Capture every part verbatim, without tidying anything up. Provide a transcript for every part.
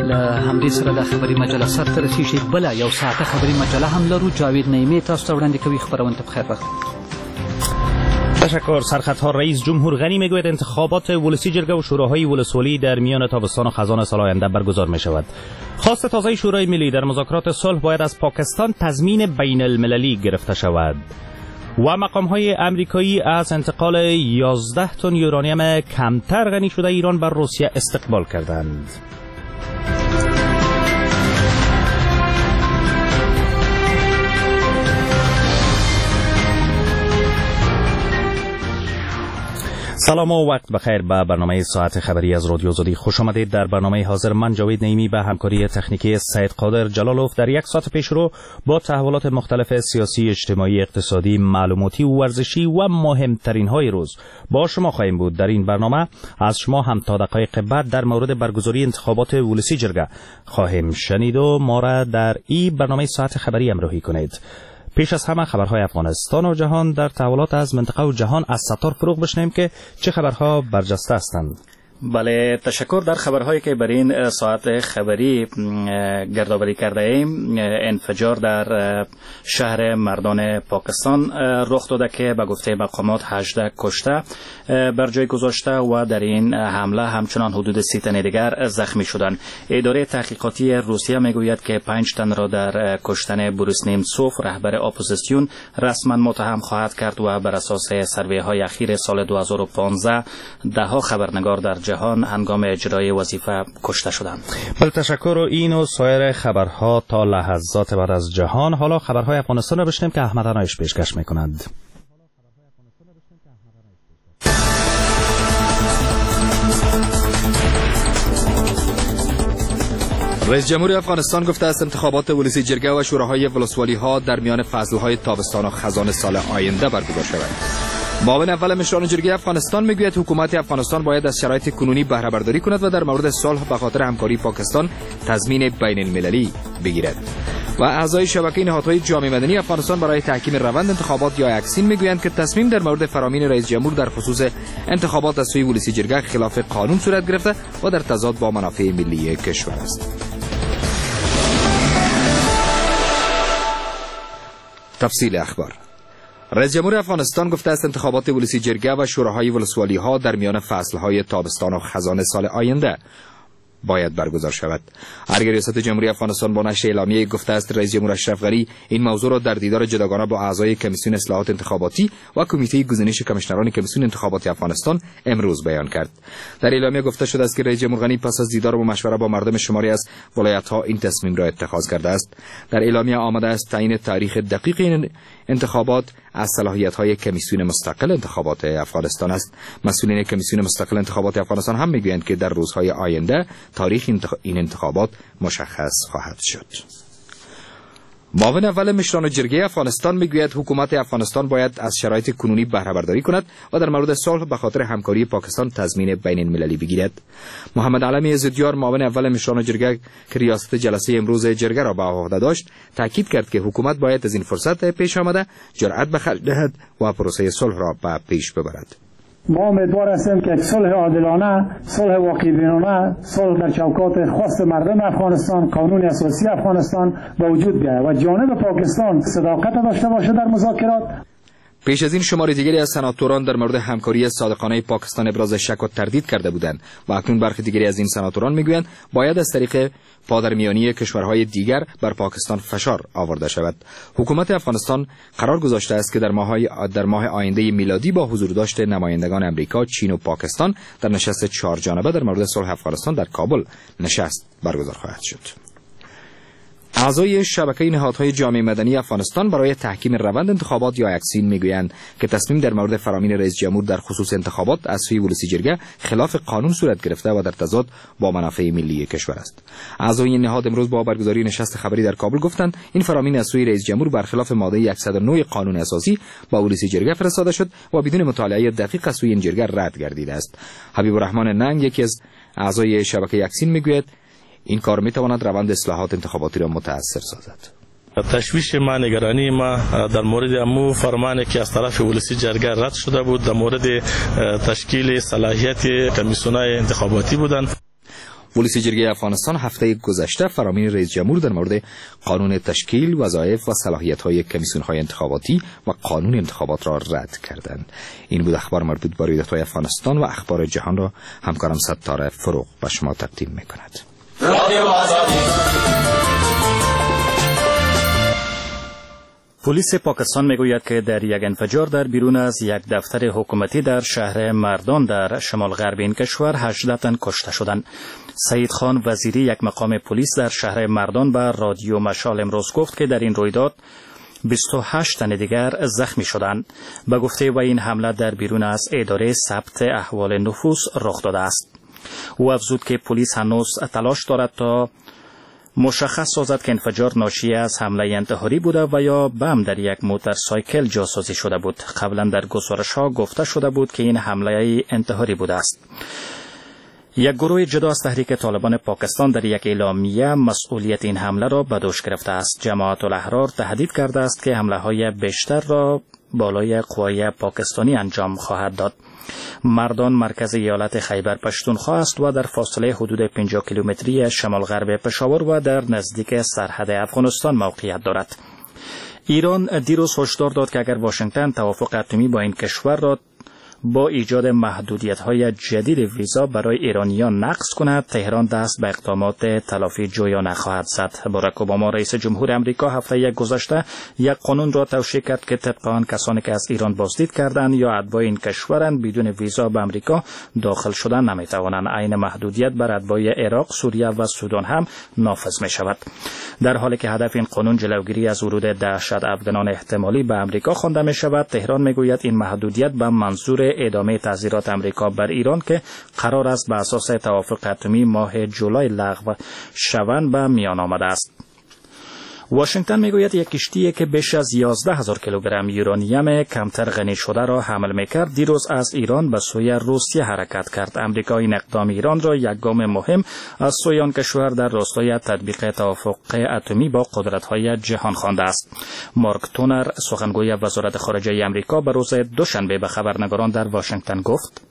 له همدې سره د خبري مجله سر ته رسیږي. بله یو ساعته خبري مجله هم لرو. جاوید نعیمی تاسو ته وړاندې کوي. خبرونه ته بخیر وقت. تشکر. سرخطها رئیس جمهور غنی میگوید انتخابات ولسی جرگه و شوراهای ولسوالی در میان تابستان و خزان سال آینده برگزار می شود. خواست تازه شورای ملی در مذاکرات صلح باید از پاکستان تضمین بین المللی گرفته شود. و مقام‌های آمریکایی از انتقال یازده تن یورانیم کمتر غنی شده ایران بر روسیه استقبال کردند. سلام و وقت بخیر. به برنامه ساعت خبری از رادیو آزادی خوش آمدید. در برنامه حاضر من جاوید نعیمی به همکاری تکنیکی سید قادر جلالوف در یک ساعت پیش رو با تحولات مختلف سیاسی، اجتماعی، اقتصادی، معلوماتی و ورزشی و مهمترین های روز با شما خواهیم بود. در این برنامه از شما هم تا دقایق بعد در مورد برگزاری انتخابات ولسی جرگه خواهیم شنید و ما را در این برنامه ساعت خبری همراهی کنید. پیش از همه خبرهای افغانستان و جهان در تحولات از منطقه و جهان از ستار فروغ بشنویم که چه خبرها برجسته هستند. بله، تشکر. در خبرهایی که برای این ساعت خبری گردآوری کرده ایم، انفجار در شهر مردان پاکستان رخ داده که به گفته مقامات هجده کشته بر جای گذاشته و در این حمله همچنان حدود سی تن دیگر زخمی شدند. اداره تحقیقاتی روسیه میگوید که پنج تن را در کشتن بوریس نیمتسوف رهبر اپوزیسیون رسما متهم خواهد کرد و بر اساس سروی های اخیر سال دو هزار و پانزده ده ها خبرنگار در جهان هنگام اجرای وظیفه کشته شدند. بله، تشکر. و این و سایر خبرها تا لحظات بعد از جهان. حالا خبرهای افغانستان را بشنویم که احمد عنایش پیشکش می‌کند. رئیس جمهور افغانستان گفته است انتخابات ولسی جرگه و شوراهای ولسوالی ها در میان فصل‌های تابستان و خزان سال آینده برگزار شود. معاون اول مشران جرگه افغانستان میگوید حکومت افغانستان باید از شرایط کنونی بهره برداری کند و در مورد صلح به خاطر همکاری پاکستان تضمین بین المللی بگیرد. و اعضای شبکه نهادهای جامعه مدنی افغانستان برای تحکیم روند انتخابات یا اکسین میگویند که تصمیم در مورد فرامین رئیس جمهور در خصوص انتخابات از سوی ولسی جرگه خلاف قانون صورت گرفته و در تضاد با منافع ملی کشور است. تفصیل اخبار. رئیس جمهور افغانستان گفته است انتخابات ولسی جرگه و شوراهای ولسوالی ها در میان فصلهای تابستان و خزان سال آینده باید برگزار شود. ارگه ریاست جمهوری افغانستان با نشر اعلامیه گفته است رئیس جمهور اشرف غنی این موضوع را در دیدار جداگانه با اعضای کمیسیون اصلاحات انتخاباتی و کمیته گزینش کمیشنران کمیسیون انتخابات افغانستان امروز بیان کرد. در اعلامیه گفته شده است که رئیس جمهور غنی پس از دیدار و مشوره با مردم شماری از ولایت‌ها این تصمیم را اتخاذ کرده است. در اعلامیه آمده است تعیین تاریخ دقیق این انتخابات از صلاحیت‌های کمیسیون مستقل انتخابات افغانستان است. مسئولین کمیسیون مستقل انتخابات افغانستان هم میگویند که در روزهای آینده تاریخ این انتخابات مشخص خواهد شد. معاون اول مشران جرگه افغانستان میگوید حکومت افغانستان باید از شرایط کنونی بهره برداری کند و در مورد صلح به خاطر همکاری پاکستان تضمین بین المللی بگیرد. محمد علمی عزتیار معاون اول مشران جرگه که ریاست جلسه امروز جرگه را به عهده داشت تاکید کرد که حکومت باید از این فرصت پیش آمده جرأت به خرج دهد و پروسه صلح را به پیش ببرد. ما امیدوار هستیم که صلح عادلانه، صلح واقع بینانه، صلح در چوکات خواست مردم افغانستان، قانون اساسی افغانستان به وجود بیاید و جانب پاکستان صداقت داشته باشه در مذاکرات. پیش از این شمار دیگری از سناتوران در مورد همکاری صادقانه پاکستان ابراز شک و تردید کرده بودند و اکنون برخی دیگری از این سناتوران میگویند باید از طریق پادرمیانی کشورهای دیگر بر پاکستان فشار آورده شود. حکومت افغانستان قرار گذاشته است که در ماه در ماه آینده میلادی با حضور داشته نمایندگان امریکا، چین و پاکستان در نشست چهار جانبه در مورد صلح افغانستان در کابل نشست برگزار خواهد شد. اعضای شبکه نهادهای جامعه مدنی افغانستان برای تحکیم روند انتخابات یا اکسین میگویند که تصمیم در مورد فرامین رئیس جمهور در خصوص انتخابات از سوی ولسی جرگه خلاف قانون صورت گرفته و در تضاد با منافع ملی کشور است. اعضای این نهاد امروز با برگزاری نشست خبری در کابل گفتند این فرامین از سوی رئیس جمهور برخلاف ماده صد و نه قانون اساسی با ولسی جرگه فرستاده شد و بدون مطالعه دقیق از سوی این جرگه رد گردیده است. حبیب الرحمن ننگ یکی از اعضای شبکه اکسین میگوید این کار میتواند روند اصلاحات انتخاباتی را متأثر سازد. تشویش ما، نگرانی ما در مورد امو فرمانی که از طرف ولسی جرگه رد شده بود در مورد تشکیل صلاحیت کمیسیون‌های انتخاباتی بودند. ولسی جرگه افغانستان هفته گذشته فرامین رئیس جمهور در مورد قانون تشکیل، وظایف و صلاحیت‌های کمیسیون‌های انتخاباتی و قانون انتخابات را رد کردند. این بود اخبار مربوط به رویدادهای افغانستان و اخبار جهان را همکارم ستاره فروغ به شما تقدیم می‌کند. پلیس پاکستان میگوید که در یک انفجار در بیرون از یک دفتر حکومتی در شهر مردان در شمال غرب این کشور هجده تن کشته شدند. سعید خان وزیری، یک مقام پلیس در شهر مردان، به رادیو مشال امروز گفت که در این رویداد بیست و هشت تن دیگر زخمی شدند. به گفته و این حمله در بیرون از اداره ثبت احوال نفوس رخ داده است. او افزود که پلیس هنوز تلاش دارد تا مشخص سازد که انفجار ناشی از حمله انتحاری بوده و یا بم در یک موتورسایکل جاسازی شده بود. قبلا در گزارش‌ها گفته شده بود که این حمله انتحاری بوده است. یک گروه جدا از تحریک طالبان پاکستان در یک اعلامیه مسئولیت این حمله را به دوش گرفته است. جماعت الاحرار تهدید کرده است که حمله‌های بیشتر را بالای قوای پاکستانی انجام خواهد داد. مردان مرکز ایالت خیبر پشتونخوا است و در فاصله حدود پنجاه کیلومتری شمال غرب پشاور و در نزدیک سرحد افغانستان موقعیت دارد. ایران دیروز هشدار داد که اگر واشنگتن توافق اتمی با این کشور را با ایجاد محدودیت‌های جدید ویزا برای ایرانیان نقض کند، تهران دست به اقدامات تلافی جویا خواهد زد. باراک اوباما رئیس جمهور آمریکا هفته گذشته یک قانون را توشیح کرد که طبق آن کسانی که از ایران بازدید کردند یا اتباع این کشورند بدون ویزا به آمریکا داخل شدن نمی‌توانند. عین محدودیت بر اتباع عراق، سوریه و سودان هم نافذ می‌شود. در حالی که هدف این قانون جلوگیری از ورود دهشت افغانان احتمالی به آمریکا خوانده می‌شود، تهران می‌گوید این محدودیت به منظور ادامه تعزیرات آمریکا بر ایران که قرار است به اساس توافق اتمی ماه جولای لغو شوند به میان آمده است. واشنگتن میگوید یک کشتی که بیش از یازده هزار کیلوگرم یورانیم کمتر غنی شده را حمل میکرد دیروز از ایران به سوی روسیه حرکت کرد. آمریکا این اقدام ایران را یک گام مهم از سوی آن کشور در راستای تطبیق توافق اتمی با قدرت‌های جهان خوانده است. مارک تونر، سخنگوی وزارت خارجه آمریکا، به روز دوشنبه به خبرنگاران در واشنگتن گفت: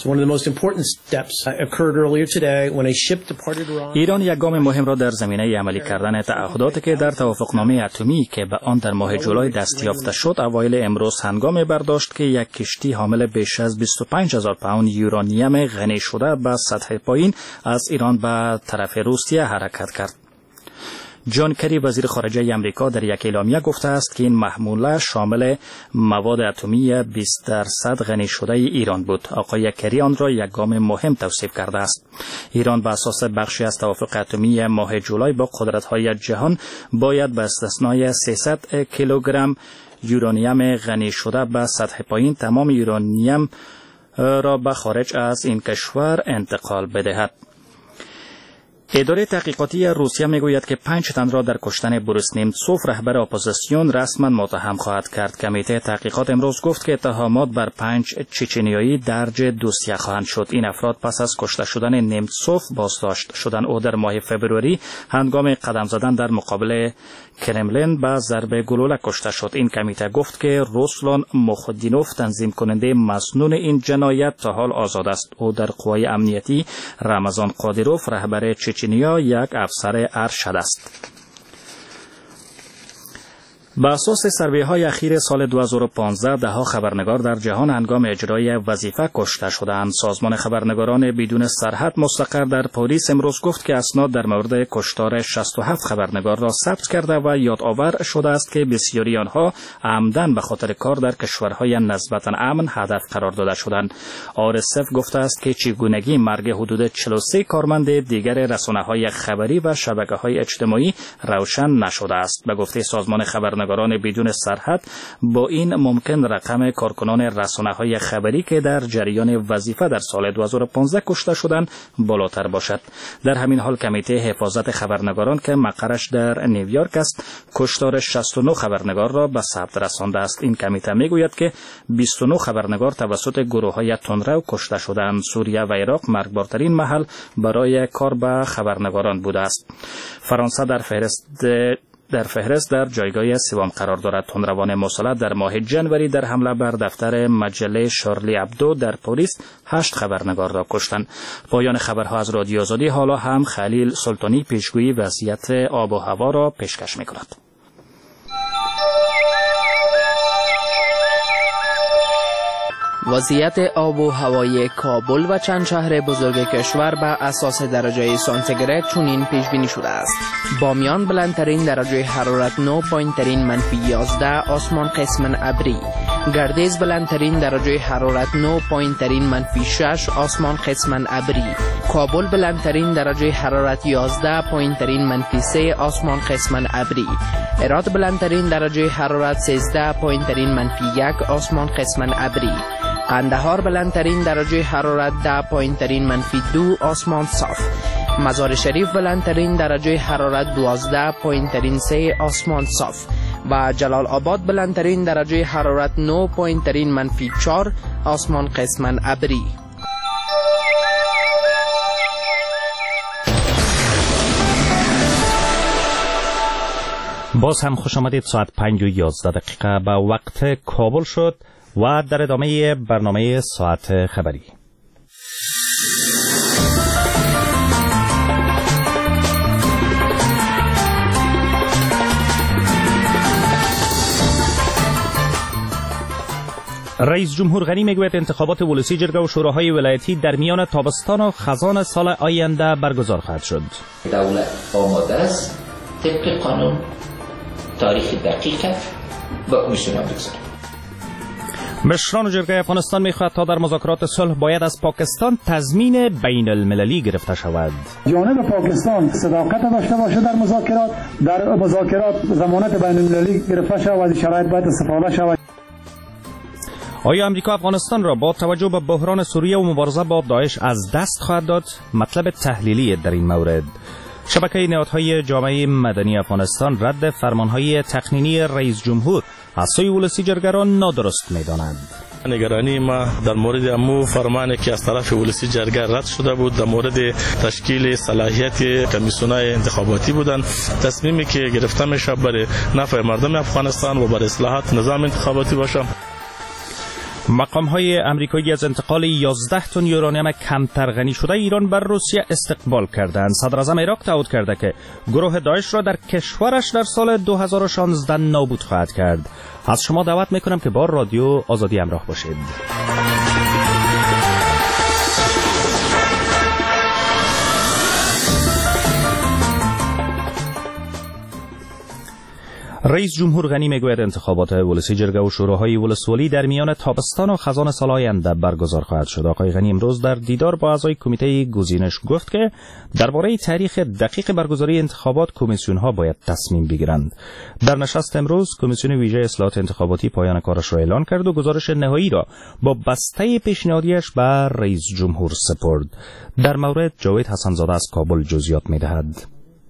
ایران یک گام مهم را در زمینه عملی کردن تعهداتی که در توافقنامه اتمی که به آن در ماه جولای دستیافته شد اوایل امروز هنگامی برداشت که یک کشتی حامل بیش از بیست و پنج هزار پوند یورانیم غنی شده به سطح پایین از ایران به طرف روسیه حرکت کرد. جان کری، وزیر خارجه آمریکا، در یک اعلامیه گفته است که این محموله شامل مواد اتمی بیست درصد غنی شده ایران بود. آقای کری آن را یک گام مهم توصیف کرده است. ایران به اساس بخشی از توافق اتمی ماه جولای با قدرت‌های جهان باید به استثنای سیصد کیلوگرم یورانیم غنی شده به سطح پایین تمام یورانیم را به خارج از این کشور انتقال بدهد. اداره تحقیقاتی روسیه میگوید که پنج تن را در کشتن بوریس نیمتسوف رهبر اپوزیسیون رسما متهم خواهد کرد. کمیته تحقیقات امروز گفت که اتهامات بر پنج چچنیایی درج دوسیه خواهند شد. این افراد پس از کشته شدن نیمتسوف بازداشت شدند. او در ماه فوریه هنگام قدم زدن در مقابل کرملین با ضربه گلوله کشته شد. این کمیته گفت که روسلان مخدینوف، تنظیم کننده مسنون این جنایت، تا حال آزاد است. او در قوای امنیتی رمضان قادیروف رهبر چچنیا یک افسر ارشد است. به اساس سروی‌های اخیر سال دو هزار و پانزده ده ها خبرنگار در جهان هنگام اجرای وظیفه کشته شدند. سازمان خبرنگاران بدون سرحد مستقر در پاریس امروز گفت که اسناد در مورد کشتار شصت و هفت خبرنگار را ثبت کرده و یادآور شده است که بسیاری آنها عمدن به خاطر کار در کشورهای نسبتاً امن هدف قرار داده شدند. آر اس اف گفته است که چگونگی مرگ حدود چهل و سه کارمند دیگر رسانه‌های خبری و شبکه‌های اجتماعی روشن نشده است. به گفته سازمان خبرنگاران بدون سرحد، با این ممکن رقم کارکنان رسانه‌های خبری که در جریان وظیفه در سال دو هزار و پانزده کشته شدند بالاتر باشد. در همین حال کمیته حفاظت خبرنگاران که مقرش در نیویورک است، کشتار شصت و نه خبرنگار را به ثبت رسانده است. این کمیته میگوید که بیست و نه خبرنگار توسط گروه‌های تندرو کشته شدند. سوریه و عراق مرگبارترین محل برای کار با خبرنگاران بوده است. فرانسه در فهرست در فهرست در جایگاه سوم قرار دارد. تندروان مسلط در ماه جنوری در حمله بر دفتر مجله شارلی ابدو در پاریس هشت خبرنگار را کشتند. پایان خبرها از رادیو آزادی. حالا هم خلیل سلطانی پیشگویی وضعیت آب و هوا را پیشکش می‌کند. وضعیت آب و هوای کابل و چند شهر بزرگ کشور بر اساس درجه سانتیگراد چنین پیش بینی شده است: بامیان بلندترین درجه حرارت نه، پایینترین منفی یازده، آسمان قسماً ابری. گردیز بلندترین درجه حرارت نه، پایینترین منفی شش، آسمان قسماً ابری. کابل بلندترین درجه حرارت یازده، پایینترین منفی سه، آسمان قسماً ابری. هرات بلندترین درجه حرارت سیزده، پایینترین منفی یک، آسمان قسماً ابری. قندهار بلندترین درجه حرارت ده، پایینترین منفی دو، آسمان صاف. مزار شریف بلندترین درجه حرارت دوازده، پایینترین سه، آسمان صاف. و جلال آباد بلندترین درجه حرارت نه، پایینترین منفی چهار، آسمان قسماً ابری. باز هم خوش آمدید. ساعت پنج و یازده دقیقه به وقت کابل شد و در ادامه برنامه ساعت خبری. رئیس جمهور غنی میگوید انتخابات ولسی جرگه و شوراهای ولایتی در میان تابستان و خزان سال آینده برگزار خواهد شد. دولت آماده است طبق قانون تاریخ دقیق با کمیسیون بگذارد. مشران جرگه افغانستان میخواهد تا در مذاکرات صلح باید از پاکستان تضمین بین المللی گرفته شود. جانب پاکستان صداقت داشته باشه در مذاکرات، در مذاکرات ضمانت بین المللی گرفته شود و از شرایط باید استفاده شود. آیا امریکا افغانستان را با توجه به بحران سوریه و مبارزه با داعش از دست خواهد داد؟ مطلب تحلیلی در این مورد. شبکه نهادهای جامعه مدنی افغانستان رد فرمانهای تقنینی رئیس جمهور از سوی ولسی جرگه را نادرست می‌دانند. نگرانی ما در مورد امو فرمانی که از طرف ولسی جرگه رد شده بود در مورد تشکیل صلاحیت کمیسیون‌های انتخاباتی بودند. تصمیمی که گرفته میشه برای نفع مردم افغانستان و برای اصلاحات نظام انتخاباتی باشه. مقام‌های آمریکایی از انتقال یازده تن یورانیم کمتر غنی شده ایران بر روسیه استقبال کردند. صدر اعظم عراق تعهد کرده که گروه داعش را در کشورش در سال دو هزار و شانزده نابود خواهد کرد. از شما دعوت میکنم که با رادیو آزادی همراه باشید. رئیس جمهور غنی میگوید انتخابات ولسی جرگه و شوراهای ولسوالی در میان تابستان و خزان سال آینده برگزار خواهد شد. آقای غنی امروز در دیدار با اعضای کمیته گزینش گفت که درباره تاریخ دقیق برگزاری انتخابات کمیسیون ها باید تصمیم بگیرند. در نشست امروز کمیسیون ویژه اصلاحات انتخاباتی پایان کارش را اعلان کرد و گزارش نهایی را با بسته پیشنهادیش به رئیس جمهور سپرد. در مورد جاوید حسن‌زاده از کابل جزئیات می‌دهد.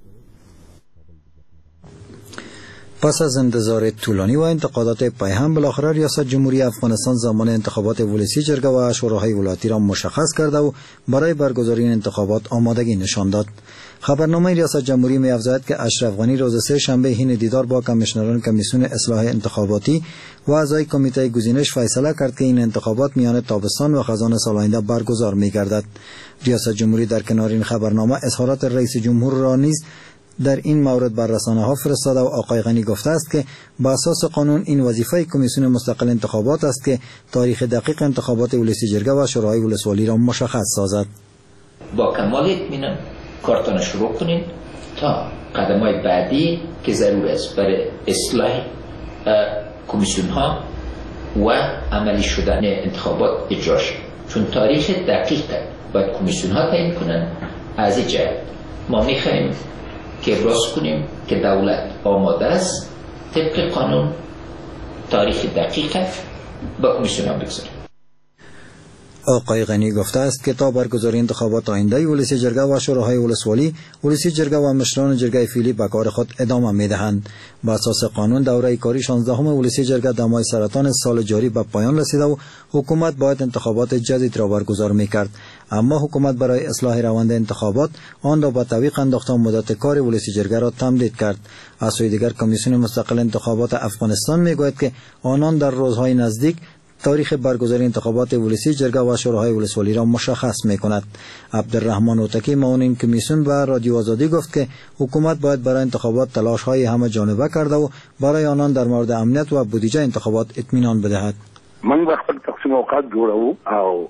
پس از انتظار طولانی و انتقادات پایهم بالاخره ریاست جمهوری افغانستان زمان انتخابات ولسی جرگه و شوراهای ولایتی را مشخص کرده و برای برگزاری این انتخابات آمادگی نشان داد. خبرنامه ریاست جمهوری می‌افزاید که اشرف غنی روز سه شنبه حین دیدار با کمیشنران کمیسیون اصلاح انتخاباتی و اعضای کمیته گزینش فیصله کرد که این انتخابات میان تابستان و خزان سال آینده برگزار می‌گردد. ریاست جمهوری در کنار این خبرنامه اظهارات رئیس جمهور را نیز در این مورد بر رسانه‌ها فرستاده و آقای غنی گفته است که با اساس قانون این وظیفه کمیسیون مستقل انتخابات است که تاریخ دقیق انتخابات ولسی جرگه و شورای ولسوالی را مشخص سازد. با کمال اطمینان کارتون شروع کنید تا قدم‌های بعدی که ضرور است برای اصلاح کمیسیون ها و عملی شدن انتخابات اجرا شد. چون تاریخ دقیق باید کمیسیون ها تعیین کنند. از این جهت ما می‌خواهیم که ابراز کنیم که دولت آماده است طبق قانون تاریخ دقیق با کمیسیون ها بگذاریم. آقای غنی گفته است که تا برگزاری انتخابات آینده ولسی جرگه و شوراهای ولسوالی، ولسی جرگه و مشران جرگه فعلی به کار خود ادامه می‌دهند. بر اساس قانون دوره کاری شانزدهم ولسی جرگه در ماه سرطان سال جاری به پایان رسیده و حکومت باید انتخابات جدید را برگزار می‌کرد. اما حکومت برای اصلاح روند انتخابات آن را به تعویق انداخته و مدت کار ولسی جرگه را تمدید کرد. از سوی دیگر کمیسیون مستقل انتخابات افغانستان میگوید که آنان در روزهای نزدیک تاریخ برگزاری انتخابات ولسی جرگه و شوراهای ولسوالی را مشخص می‌کند. عبدالرحمن اوتکی معاون کمیسیون به رادیو آزادی گفت که حکومت باید برای انتخابات تلاش‌های همه جانبه کرده و برای آنان در مورد امنیت و بودجه انتخابات اطمینان بدهد. من وقت تقسیم اوقات جوړو او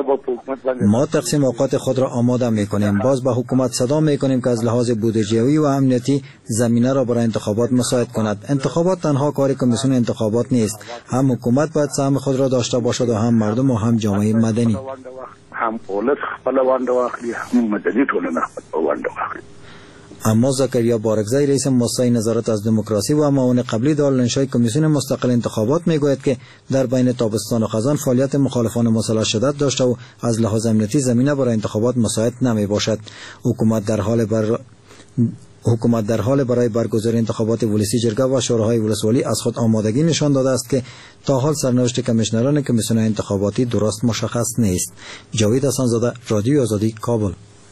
ما تقسیم اوقات خود را آماده می‌کنیم. باز به حکومت صدا می‌کنیم که از لحاظ بودجه‌ای و امنیتی زمینه را برای انتخابات مساعد کند. انتخابات تنها کار کمیسیون انتخابات نیست. هم حکومت باید سهم خود را داشته باشد و هم مردم و هم جامعه مدنی. هم پولیس خپل وانده واخلي، هم مدني ټولنه خپل وانده واخلي. اما زکریا بارکزی رئیس مؤسسه نظارت از دموکراسی و معاون قبلی دارالانشای کمیسیون مستقل انتخابات میگوید که در بین تابستان و خزان فعالیت مخالفان مسلح شدت داشته و از لحاظ امنیتی زمینه برای انتخابات مساعد نمی باشد. حکومت در حال بر حکومت در حال برای برگزاری انتخابات ولسی جرگه و شوراهای ولسوالی از خود آمادگی نشان داده است که تا حال سرنوشت کمیشنران کمیسیون انتخاباتی درست مشخص نیست. جاوید حسن‌زاده، رادیو آزادی، کابل.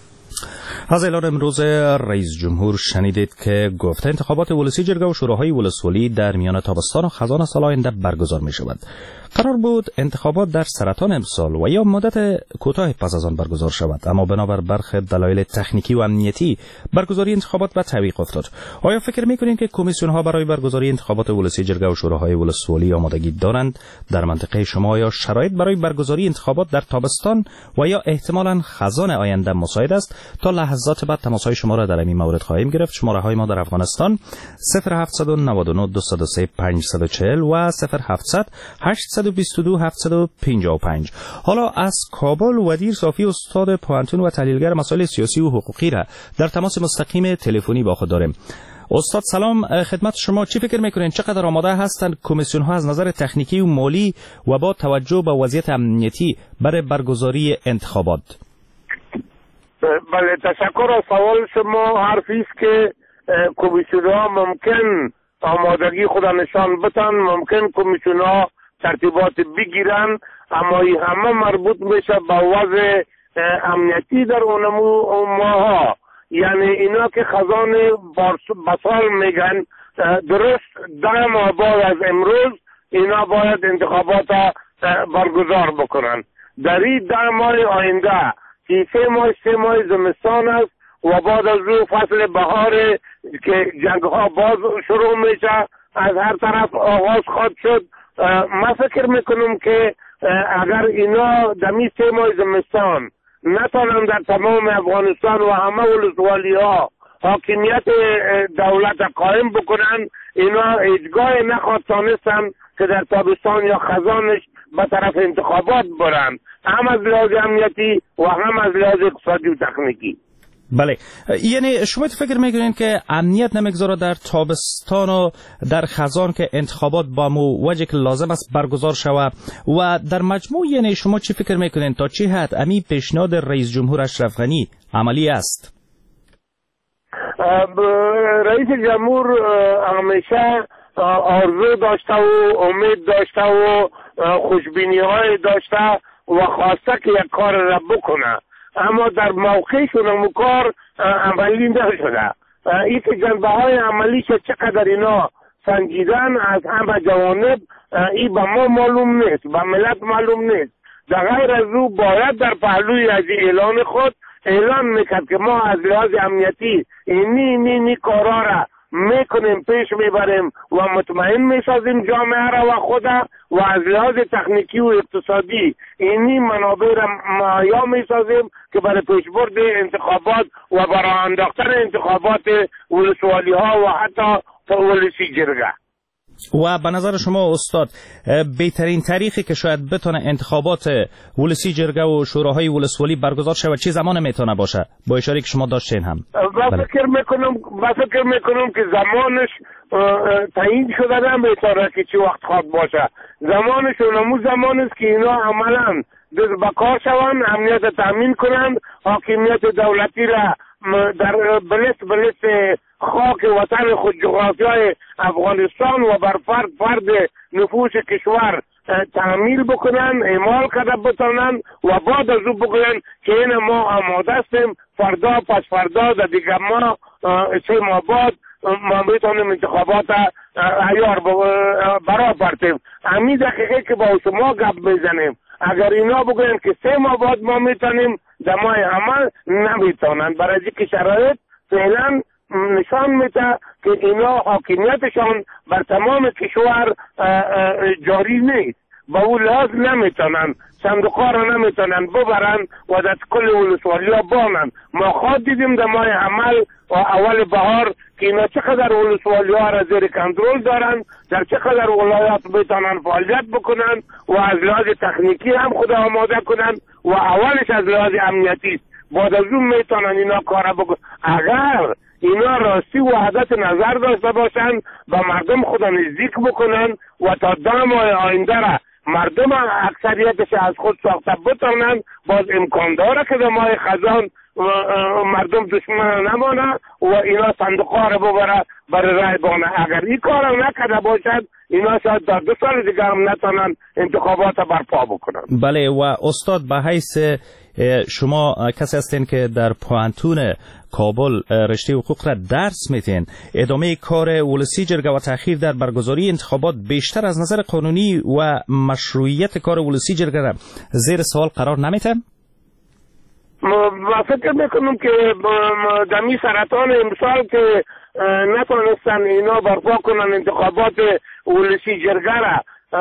از اعلان امروز رئیس جمهور شنیدید که گفته انتخابات ولسی جرگه و شوراهای ولسوالی در میان تابستان و خزان سال آینده برگزار می شود. قرار بود انتخابات در سرطان امسال و یا مدت کوتاه پس از آن برگزار شود، اما بنابر برخی دلایل تکنیکی و امنیتی برگزاری انتخابات به تعویق افتاد. آیا فکر می‌کنید که کمیسیون ها برای برگزاری انتخابات ولسی جرگه و شوراهای ولسوالی آمادگی دارند؟ در منطقه شما یا شرایط برای برگزاری انتخابات در تابستان و یا احتمالاً خزان آینده مساعد است؟ تا لحظات بعد تماس‌های شما را در این مورد خواهیم گرفت. شماره‌های ما در افغانستان صفر هفت نه نه دو صفر سه پنج چهار صفر و صفر هفت هشت دو دو هفت پنج پنج. حالا از کابل ودیر صافی استاد پوهنتون و تحلیلگر مسائل سیاسی و حقوقی را در تماس مستقیم تلفنی با خود داریم. استاد سلام خدمت شما. چی فکر میکنین چقدر آماده هستند کمیسیون ها از نظر تکنیکی و مالی و با توجه به وضعیت امنیتی برای برگزاری انتخابات؟ بله، تشکر از سوال شما. حرفی است که کمیسیون ها ممکن آمادگی خود نشان بدن، ممکن کمیسیون ها ترتیبات بگیرن، اما این همه مربوط میشه به وضع امنیتی در اونمو ماها. یعنی اینا که خزان بسال میگن، درست ده ماه بعد از امروز اینا باید انتخابات برگزار بکنن. در این ده ماه آینده که سه ماه سه ماه زمستان است و بعد از او فصل بهار که جنگ ها باز شروع میشه، از هر طرف آغاز خواهد شد. من فکر میکنم که اگر اینا دمی سه ماه زمستان نتونن در تمام افغانستان و همه ولسوالی ها حاکمیت دولت قائم بکنن، اینا هیچگاه نخواهد تانستن که در تابستان یا خزانش به طرف انتخابات برن، هم از لحاظ امنیتی و هم از لحاظ اقتصادی و تکنیکی. بله، یعنی شما فکر میکنین که امنیت نمیگذاره در تابستان و در خزان که انتخابات با مو وجه که لازم است برگزار شود و در مجموع، یعنی شما چی فکر میکنین تا چی حد امی پیشنهاد رئیس جمهور اشرف غنی عملی است؟ رئیس جمهور همیشه آرزو داشته و امید داشته و خوشبینی های داشته و خواسته که یک کار را بکنه، اما در موقع شدن کار عملی نشده. این که جنبه های عملیش چقدر اینا سنجیدن از همه جوانب، این به ما معلوم نیست، به ملت معلوم نیست. در غیر از او باید در پهلوی از اعلان خود اعلان میکرد که ما از لحاظ امنیتی اینی اینی اینی کارا را میکنیم، پیش میبریم و مطمئن میسازیم جامعه را و خدا، و از لحاظ تکنیکی و اقتصادی اینی منابع را مهیا میسازیم که برای پیشبرد انتخابات و برای انداختن انتخابات ولسوالی ها و حتی ولسی جرگه. و به نظر شما استاد بهترین تاریخی که شاید بتونه انتخابات ولسی جرگه و شوراهای ولسوالی برگزار شود چه زمان میتونه باشه، با اشاره که شما داشتین هم؟ با فکر میکنم با فکر میکنم که زمانش تعیین شده نمیتونه که چی وقت خواد باشه. زمانش اونمو زمان است که اینا عملا دست به کار شوند، امنیت تامین کنند، حاکمیت دولتی را در بلست بلست خاک وطن خود جغرافیای افغانستان و بر فرد فرد نفوس کشور تعمیل بکنن، اعمال کرده بتانن و بعد از او بگوین که این ما آماده استیم، فردا پس فردا در دیگر ما سه ماه بعد ما میتونیم انتخابات عیار برا پرتیم. همین دقیقه که با شما گپ میزنیم اگر اینا بگوین که سه ماه بعد ما میتونیم در ماه عمل نمیتونن، برای اینکه شرایط فعلا نشان میده که اینا حاکمیتشان بر تمام کشور جاری نیست، با اون لحاظ نمیتونن صندوقها را نمیتونن ببرن و در کل ولسوالی ها بانن. ما خود دیدیم در ماه عمل و اول بهار که اینا چقدر ولسوالی ها را زیر کنترل دارن، در چقدر ولایات میتونن فعالیت بکنن و از لحاظ تکنیکی هم خود آماده کنن و اولش از لحاظ امنیتی است. بعد از اون میتونن اینا کار بکنن. اگر اینا راستی وحدت نظر داشته باشند با مردم خود نزدیک بکنن و تا ده ماه آینده را مردم اکثریتش از خود ساخته بتونن، باز امکان داره که در ماه خزان مردم دشمن نمانه و اینا صندوقها را ببره برای رای بانه. اگر این کار را نکرده باشد اینا شاید در دو سال دیگر هم نتونن انتخابات برپا بکنن. بله، و استاد به حیث شما کسی هستین که در پوهنتون کابل رشته حقوق را درس میتین، ادامه کار ولسی جرگه و تأخیر در برگزاری انتخابات بیشتر از نظر قانونی و مشروعیت کار ولسی جرگه را زیر سوال قرار نمیته؟ ما فکر میکنم که دمی سرطان امسال که نتونستن اینا برپا کنن انتخابات ولسی جرگه را،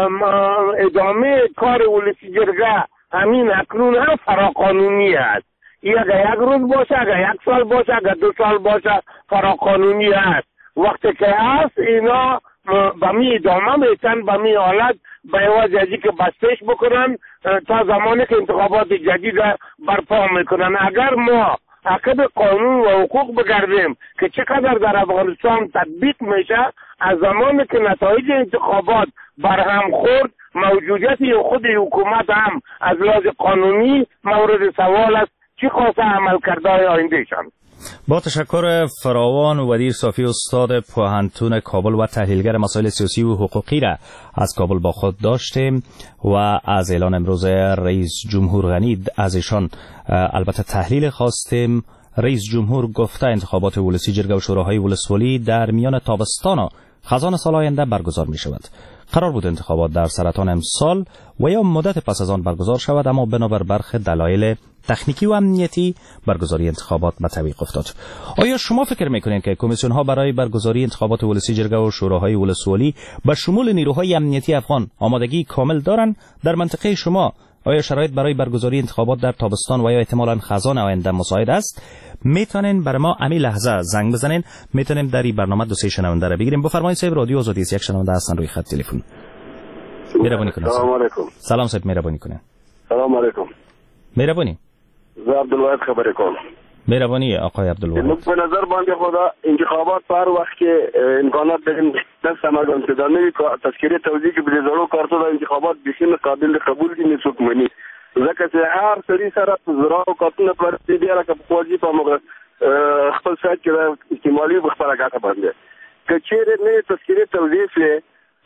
ادامه کار ولسی جرگه همین اکنون هم فراقانونی است. این اگر یک روز باشه، اگر یک سال باشه، اگر دو سال باشه فراقانونی است. وقتی که هست اینا با می ادامه میتن، با می حالت به عوض ازی که بستش بکنن تا زمانی که انتخابات جدید برپا میکنن. اگر ما عقب قانون و حقوق بگردیم که چقدر در افغانستان تطبیق میشه، از زمانی که نتایج انتخابات برهم خورد موجودیت خود حکومت هم از لحاظ قانونی مورد سوال است. چی خواسته عمل کرده آیندهشان؟ با تشکر فراوان، ودیر صافی استاد پوهنتون کابل و تحلیلگر مسائل سیاسی و حقوقی را از کابل با خود داشتیم و از اعلان امروز رئیس جمهور غنی از ایشان البته تحلیل خواستیم. رئیس جمهور گفته انتخابات ولسی جرگه و شوراهای ولسوالی در میان تابستان و خزان سال آینده برگزار می شود. قرار بود انتخابات در سرطان امسال و یا مدت پس از آن برگزار شود، اما بنابر برخی دلایل تکنیکی و امنیتی برگزاری انتخابات به تعویق افتاد. آیا شما فکر میکنید که کمیسیون ها برای برگزاری انتخابات ولسی جرگه و شوراهای ولسوالی به شمول نیروهای امنیتی افغان آمادگی کامل دارند؟ در منطقه شما آیا شرایط برای برگزاری انتخابات در تابستان و یا احتمالاً خزان آینده مساعد است؟ میتونین برای ما امی لحظه زنگ بزنین، میتونیم در این برنامه دو سه شنونده را بگیریم. بفرمایید صاحب، رادیو آزادی است، یک شنونده هستن روی خط تلفن. مهربانی کنید. سلام علیکم. سلام صاحب، مهربانی کنید. سلام علیکم. مهربانی. ز عبدالواحد خبر کنم. مهربانی آقای عبدالواحد. به نظر باندې خدا انتخابات پر وخت کې امکانات داریم دست مردم که در نوی تذکره توضیح که بلی زرو کارتو در انتخابات بسیم قابل قبول دی نسوک منی ځکه چې هر سړي سره زراو کارتونه پر دې بیا که خوځي په موږ خپل سات کې استعمالي بخبره غاټه باندې که چیرې نه تذکره توضیح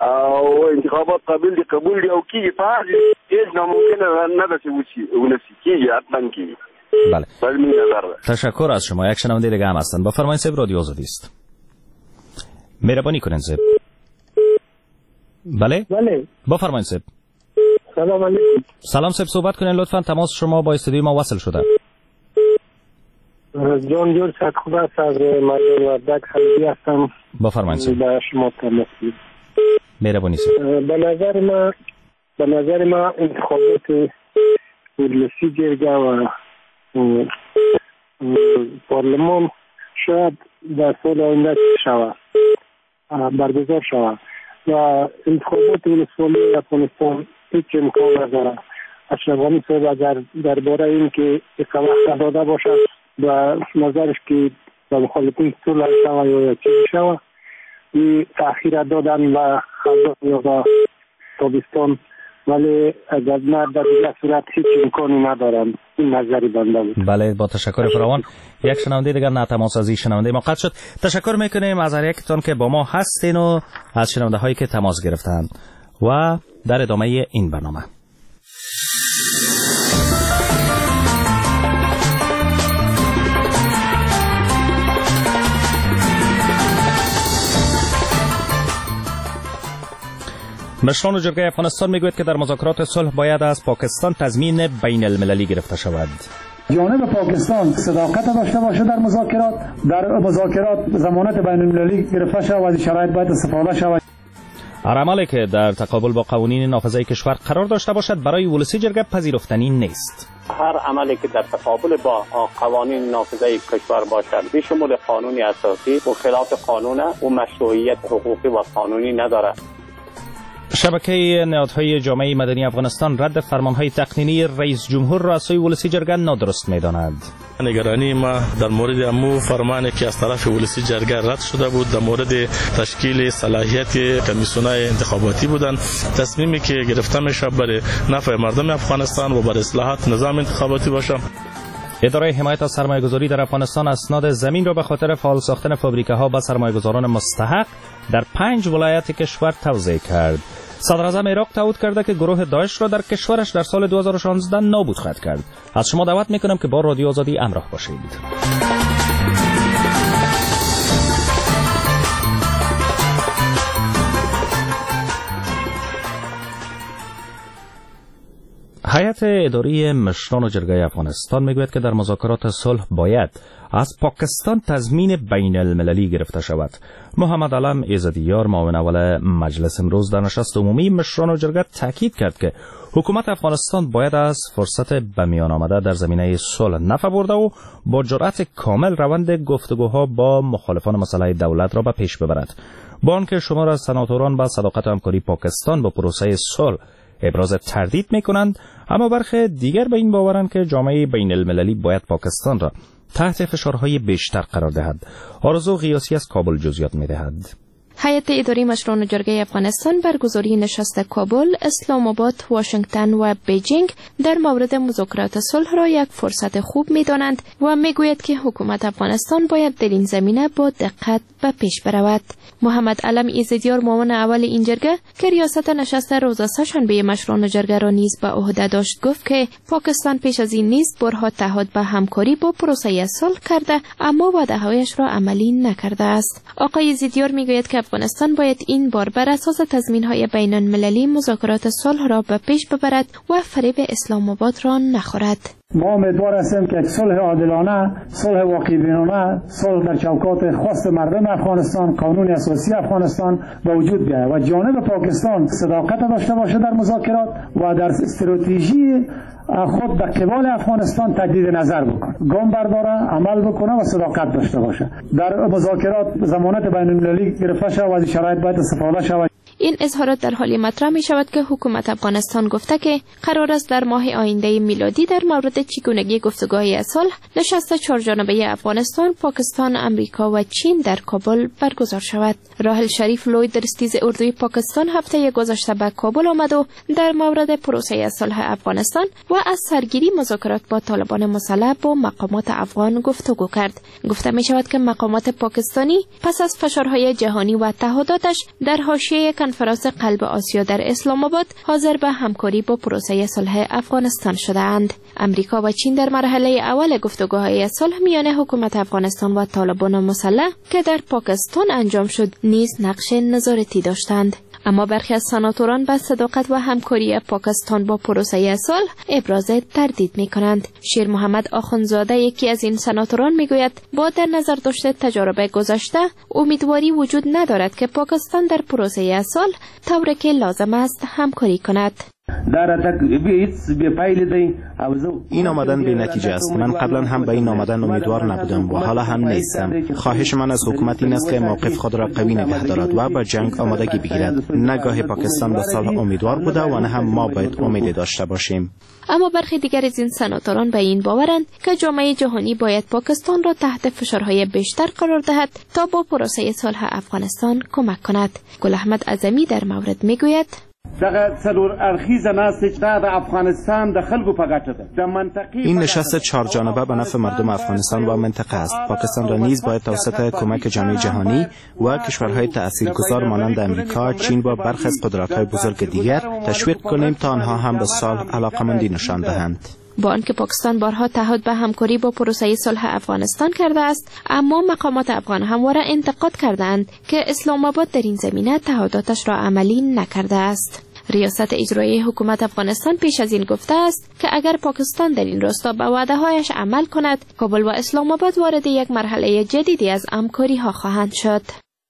او انتخابات قابل دی قبول دی او کیږي په هیڅ ناممکن نه ده چې وشي ونسي کیږي حتما کیږي. بله. تشکر از شما. یک شنونده دیگه هم هستن. بفرمایید صاحب، رادیو آزادی است. مهربانی کنین صاحب. بله؟ بله. بفرمایید صاحب. سلام علیکم. سلام صاحب، صحبت کنین لطفاً. تماس شما با استودیو ما وصل شده. جان جور صدخود است از مردم وردک حلبی هستم. بفرمایید صاحب. به شما تماس. مهربانی صاحب. به نظر ما به نظر ما انتخابات ولسی جرگه و پارلمان شاید در سال آینده شود برگزار شود و انتخابات ولسوالی افغانستان هیچ امکان نداره. اشرف غنی صاحب اگر درباره این که وقت داده باشد و نظرش که به مخالفین صلح شود یا چیزی شود این تأخیر دادن و خزان یا تابستان ولی اگر نه در دیگر صورت هیچ امکانی ندارم. این نظری بنده بود. بله با تشکر فراوان. یک شنونده دیگر نه تماس از این شنونده ما قطع شد. تشکر میکنیم از هر یکتون که با ما هستین و از شنونده هایی که تماس گرفتن و در ادامه این برنامه مشران جرگه افغانستان میگوید که در مذاکرات صلح باید از پاکستان تضمین بین المللی گرفته شود. جانب پاکستان صداقت داشته باشه در مذاکرات، در مذاکرات ضمانت بین المللی گرفته شود و از شرایط باید استفاده شود. هر عملی که در تقابل با قوانین نافذه کشور قرار داشته باشد برای ولسی جرگه پذیرفتنی نیست. هر عملی که در تقابل با قوانین نافذه کشور باشد به شمول قانون اساسی و خلاف قانون و مشروعیت حقوقی و قانونی ندارد. شبکه نهادهای جامعه مدنی افغانستان رد فرمانهای تقنینی رئیس جمهور را سوی ولسی جرگه نادرست می‌داند. نگرانی ما در مورد امو فرمانی که از طرف ولسی جرگه رد شده بود در مورد تشکیل صلاحیت کمیسیون‌های انتخاباتی بودند. تصمیمی که گرفته میشه برای نفع مردم افغانستان و برای اصلاحات نظام انتخاباتی باشه. اداره حمایت از سرمایه‌گذاری در افغانستان اسناد زمین را به خاطر فعال ساختن فابریکه‌ها به سرمایه‌گذاران مستحق در پنج ولایت کشور توزیع کرد. صدر اعظم عراق تعهد کرده که گروه داعش را در کشورش در سال دو هزار و شانزده نابود خواهد کرد. از شما دعوت می‌کنم که با رادیو آزادی همراه باشید. هیئت اداری مشران جرگه افغانستان میگوید که در مذاکرات صلح باید از پاکستان تضمین بین المللی گرفته شود. محمد علم ایزدیار معاون اول مجلس امروز در نشست عمومی مشران جرگه تاکید کرد که حکومت افغانستان باید از فرصت به میان آمده در زمینه صلح نفع برده و با جرأت کامل روند گفتگوها با مخالفان مسئله دولت را به پیش ببرد. با آنکه شمار از سناتوران با صداقت و همکاری پاکستان با پروسه صلح ابراز تردید میکنند، اما برخی دیگر به این باورند که جامعه بین المللی باید پاکستان را تحت فشارهای بیشتر قرار دهد. آرزو غیاسی از کابل جزئیات میدهد. هیئت اداری مشران جرگه افغانستان برگزاری نشست کابل، اسلام آباد، واشنگتن و بیجینگ در مورد مذاکرات صلح را یک فرصت خوب می‌دانند و می‌گوید که حکومت افغانستان باید در این زمینه با دقت به پیش برود. محمد علم ایزدیار معاون اول این جرگه که ریاست نشست روز سه‌شنبه مشران جرگه را نیز به عهده داشت گفت که پاکستان پیش از این نیز بارها تعهد به همکاری با پروسه صلح کرده اما وعده‌هایش را عملی نکرده است. آقای ایزدیار می‌گوید که افغانستان باید این بار بر اساس تضمین‌های بین المللی مذاکرات صلح را به پیش ببرد و فریب اسلام آباد را نخورد. ما امیدوار هستیم که صلح عادلانه، صلح واقع بینانه، صلح در چوکات خواست مردم افغانستان، قانون اساسی افغانستان به وجود بیاید و جانب پاکستان صداقت داشته باشه در مذاکرات و در استراتژی خود به قبال افغانستان تجدید نظر بکنه، گام برداره، عمل بکنه و صداقت داشته باشه. در مذاکرات ضمانت بین المللی گرفته شود و از شرایط باید استفاده شود. این اظهارات در حالی مطرح می شود که حکومت افغانستان گفته که قرار است در ماه آینده میلادی در مورد چگونگی گفتگوهای صلح نشست چهارجانبه افغانستان، پاکستان، امریکا و چین در کابل برگزار شود. راحل شریف لوی درستیز اردوی پاکستان هفته گذشته به کابل آمد و در مورد پروسه صلح افغانستان و از سرگیری مذاکرات با طالبان مسلح با مقامات افغان گفتگو کرد. گفته می شود که مقامات پاکستانی پس از فشارهای جهانی و تعهداتش در حاشیه کنفرانس قلب آسیا در اسلام آباد حاضر به همکاری با پروسه صلح افغانستان شده‌اند. امریکا و چین در مرحله اول گفتگوهای صلح میان حکومت افغانستان و طالبان مسلح که در پاکستان انجام شد نیز نقش نظارتی داشتند. اما برخی از سناتوران به صداقت و همکاری پاکستان با پروسه صلح ابراز تردید می‌کنند. شیر محمد آخوندزاده یکی از این سناتوران می‌گوید با در نظر داشته تجارب گذشته امیدواری وجود ندارد که پاکستان در پروسه صلح طوری که لازم است همکاری کند. این آمدن به نتیجه است. من قبلا هم به این آمدن امیدوار نبودم و حالا هم نیستم. خواهش من از حکومت این است که موقف خود را قوی نگه دارد و به جنگ آمادگی بگیرد. نگاه پاکستان به صلح امیدوار بوده و نه هم ما باید امید داشته باشیم. اما برخی دیگر از این سناتوران به این باورند که جامعه جهانی باید پاکستان را تحت فشارهای بیشتر قرار دهد تا با پروسه صلح افغانستان کمک کند. گل احمد اعظمی در مورد میگوید: این نشست چهار جانبه به نفع مردم افغانستان و منطقه است. پاکستان را نیز باید توسط کمک جامعه جهانی و کشورهای تأثیرگذار مانند امریکا، چین و برخی از قدرت‌های بزرگ دیگر تشویق کنیم تا آنها هم به صلح علاقه‌مندی نشان دهند. با آنکه پاکستان بارها تعهد به همکاری با پروسه صلح افغانستان کرده است، اما مقامات افغان همواره انتقاد کردند که اسلام آباد در این زمینه تعهداتش را عملی نکرده است. ریاست اجرایی حکومت افغانستان پیش از این گفته است که اگر پاکستان در این راستا به وعده‌هایش عمل کند، کابل و اسلام آباد وارد یک مرحله جدیدی از همکاری ها خواهند شد.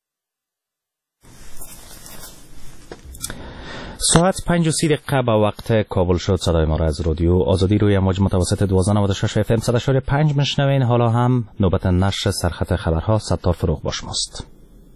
ساعت پنج و سی دقیقه به وقت کابل شد. صدای ما را از رادیو آزادی روی موج متوسط دوازده و نود و شش اف ام صد و شش پنج میشنوین. حالا هم نوبت نشر سرخط خبرها. ستار فروغ با شماست.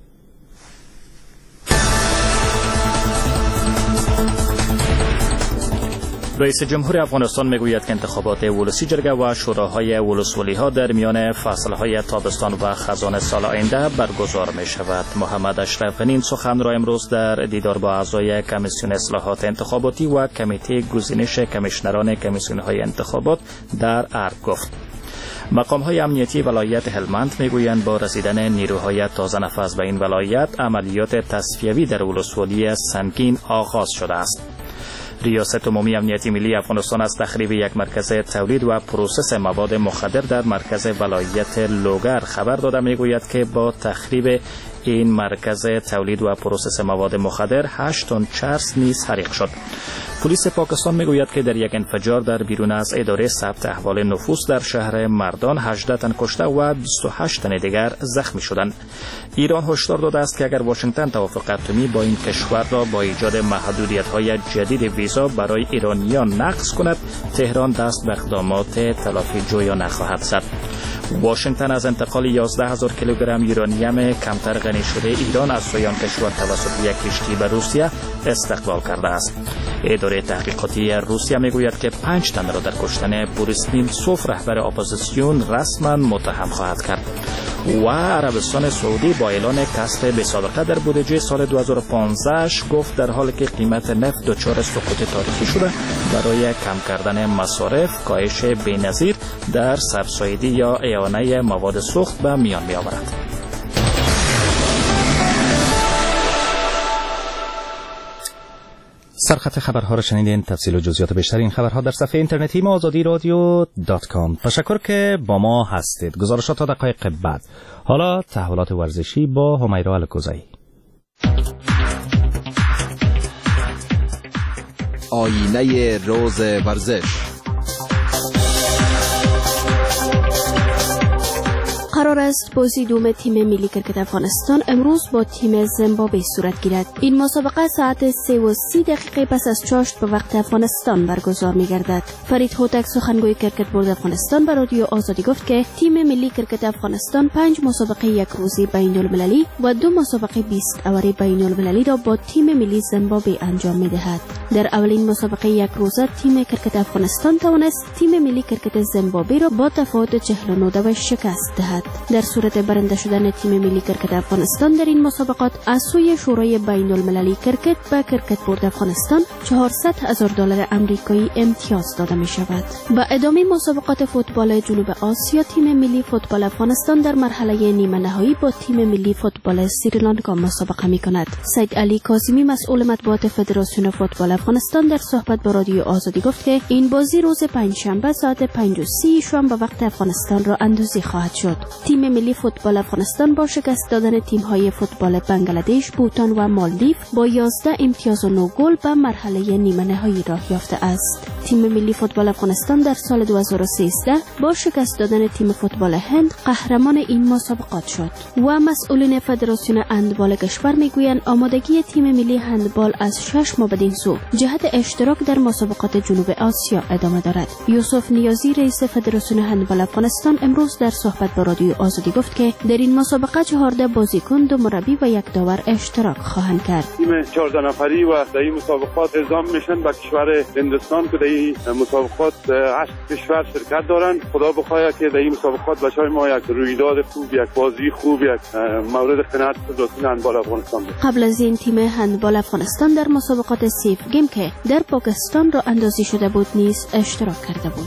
رئیس جمهور افغانستان میگوید که انتخابات ولسی جرگه و شوراهای ولسوالی ها در میان فصلهای تابستان و خزان سال آینده برگزار می شود. محمد اشرف غنی این سخن را امروز در دیدار با اعضای کمیسیون اصلاحات انتخاباتی و کمیته گزینش کمیشنران کمیسیون های انتخابات در ارگ گفت. مقام های امنیتی ولایت هلمند میگویند با رسیدن نیروهای تازه نفس به این ولایت عملیات تصفیوی در ولسوالی سنگین آغاز شده است. ریاست عمومی امنیتی ملی افغانستان از تخریب یک مرکز تولید و پروسس مواد مخدر در مرکز ولایت لوگر خبر داده. میگوید که با تخریب این مرکز تولید و پروسس مواد مخدر هشت تن چرس نیز حریق شد. پلیس پاکستان میگوید که در یک انفجار در بیرون از اداره ثبت احوال نفوس در شهر مردان هجده تن کشته و بیست و هشت تن دیگر زخمی شدند. ایران هشدار داده است که اگر واشنگتن توافق اتمی با این کشور را با ایجاد محدودیت‌های جدید ویزا برای ایرانیان نقض کند، تهران دست به اقدامات تلافی جویا نخواهد زد. واشنگتن از انتقال یازده هزار کیلوگرم یورانیم کمتر غنی شده ایران از سوی آن کشور توسط یک کشتی به روسیه استقبال کرده است. اداره تحقیقاتی روسیه میگوید که پنج تن را در کشتن بوریس نیمسوف رهبر اپوزیسیون رسما متهم خواهد کرد. و عربستان سعودی با اعلان کسر بی‌سابقه در بودجه سال دو هزار و پانزده گفت در حالی که قیمت نفت دچار سقوط تاریخی شده، برای کم کردن مصارف کاهش بی‌نظیر در سبسایدی یا اعانه مواد سوخت به میان می آورد. سرخط خبرها را شنیدین. تفصیل و جزئیات بیشتر این خبرها در صفحه اینترنتی ما آزادی رادیو دات کام. تشکر که با ما هستید. گزارشات تا دقایق بعد. حالا تحولات ورزشی با همیرا الکوزایی. آینه روز ورزش. قرار است بازی دوم تیم ملی کرکت افغانستان امروز با تیم زیمبابوه صورت گیرد. این مسابقه ساعت سه و سی دقیقه پس از چاشت به وقت افغانستان برگزار می گردد. فرید هوتک سخنگوی کرکت بورد افغانستان به رادیو آزادی گفت که تیم ملی کرکت افغانستان پنج مسابقه یک روزی بین المللی و دو مسابقه بیست اوری بین المللی را با تیم ملی زیمبابوه انجام می دهد. در اولین مسابقه یک روزه تیم کرکت افغانستان توانست تیم ملی کرکت زیمبابوه را با تفاوت چهل و نه شکست دهد. در صورت برنده شدن تیم ملی کرکت افغانستان در این مسابقات از سوی شورای بین المللی کرکت به کرکت بورد افغانستان چهارصد هزار دلار آمریکایی امتیاز داده می شود. با ادامه مسابقات فوتبال جنوب آسیا تیم ملی فوتبال افغانستان در مرحله نیمه نهایی با تیم ملی فوتبال سریلانکا مسابقه می کند. سید علی کاظمی مسئول مطبوعات فدراسیون فوتبال افغانستان در صحبت با رادیو آزادی گفت که این بازی روز پنجشنبه ساعت پنج و سی شام به وقت افغانستان را اندازی خواهد شد. تیم ملی فوتبال افغانستان با شکست دادن تیم‌های فوتبال بنگلادش، بوتان و مالدیو با یازده امتیاز و نه گل به مرحله نیمه نهایی راه یافته است. تیم ملی فوتبال افغانستان در سال دو هزار و سیزده با شکست دادن تیم فوتبال هند قهرمان این مسابقات شد. و مسئولین فدراسیون هندبال کشور میگویند آمادگی تیم ملی هندبال از شش ماه بدین سو جهت اشتراک در مسابقات جنوب آسیا ادامه دارد. یوسف نیازی رئیس فدراسیون هندبال افغانستان امروز در صحبت با رادیو آزادی گفت که در این مسابقه چهارده بازیکن، دو مربی و یک داور اشتراک خواهند کرد. تیم چهارده نفری و در این مسابقات اعزام میشن به کشور هندوستان که در این مسابقات هشت کشور شرکت دارند. خدا بخواهد که در این مسابقات بچه‌های ما یک رویداد خوب، یک بازی خوب، یک مورد قناعت فدراسیون هندبال افغانستان بود. قبل از این تیم هندبال افغانستان در مسابقات سیف گیم که در پاکستان را اندازی شده بود نیز اشتراک کرده بود.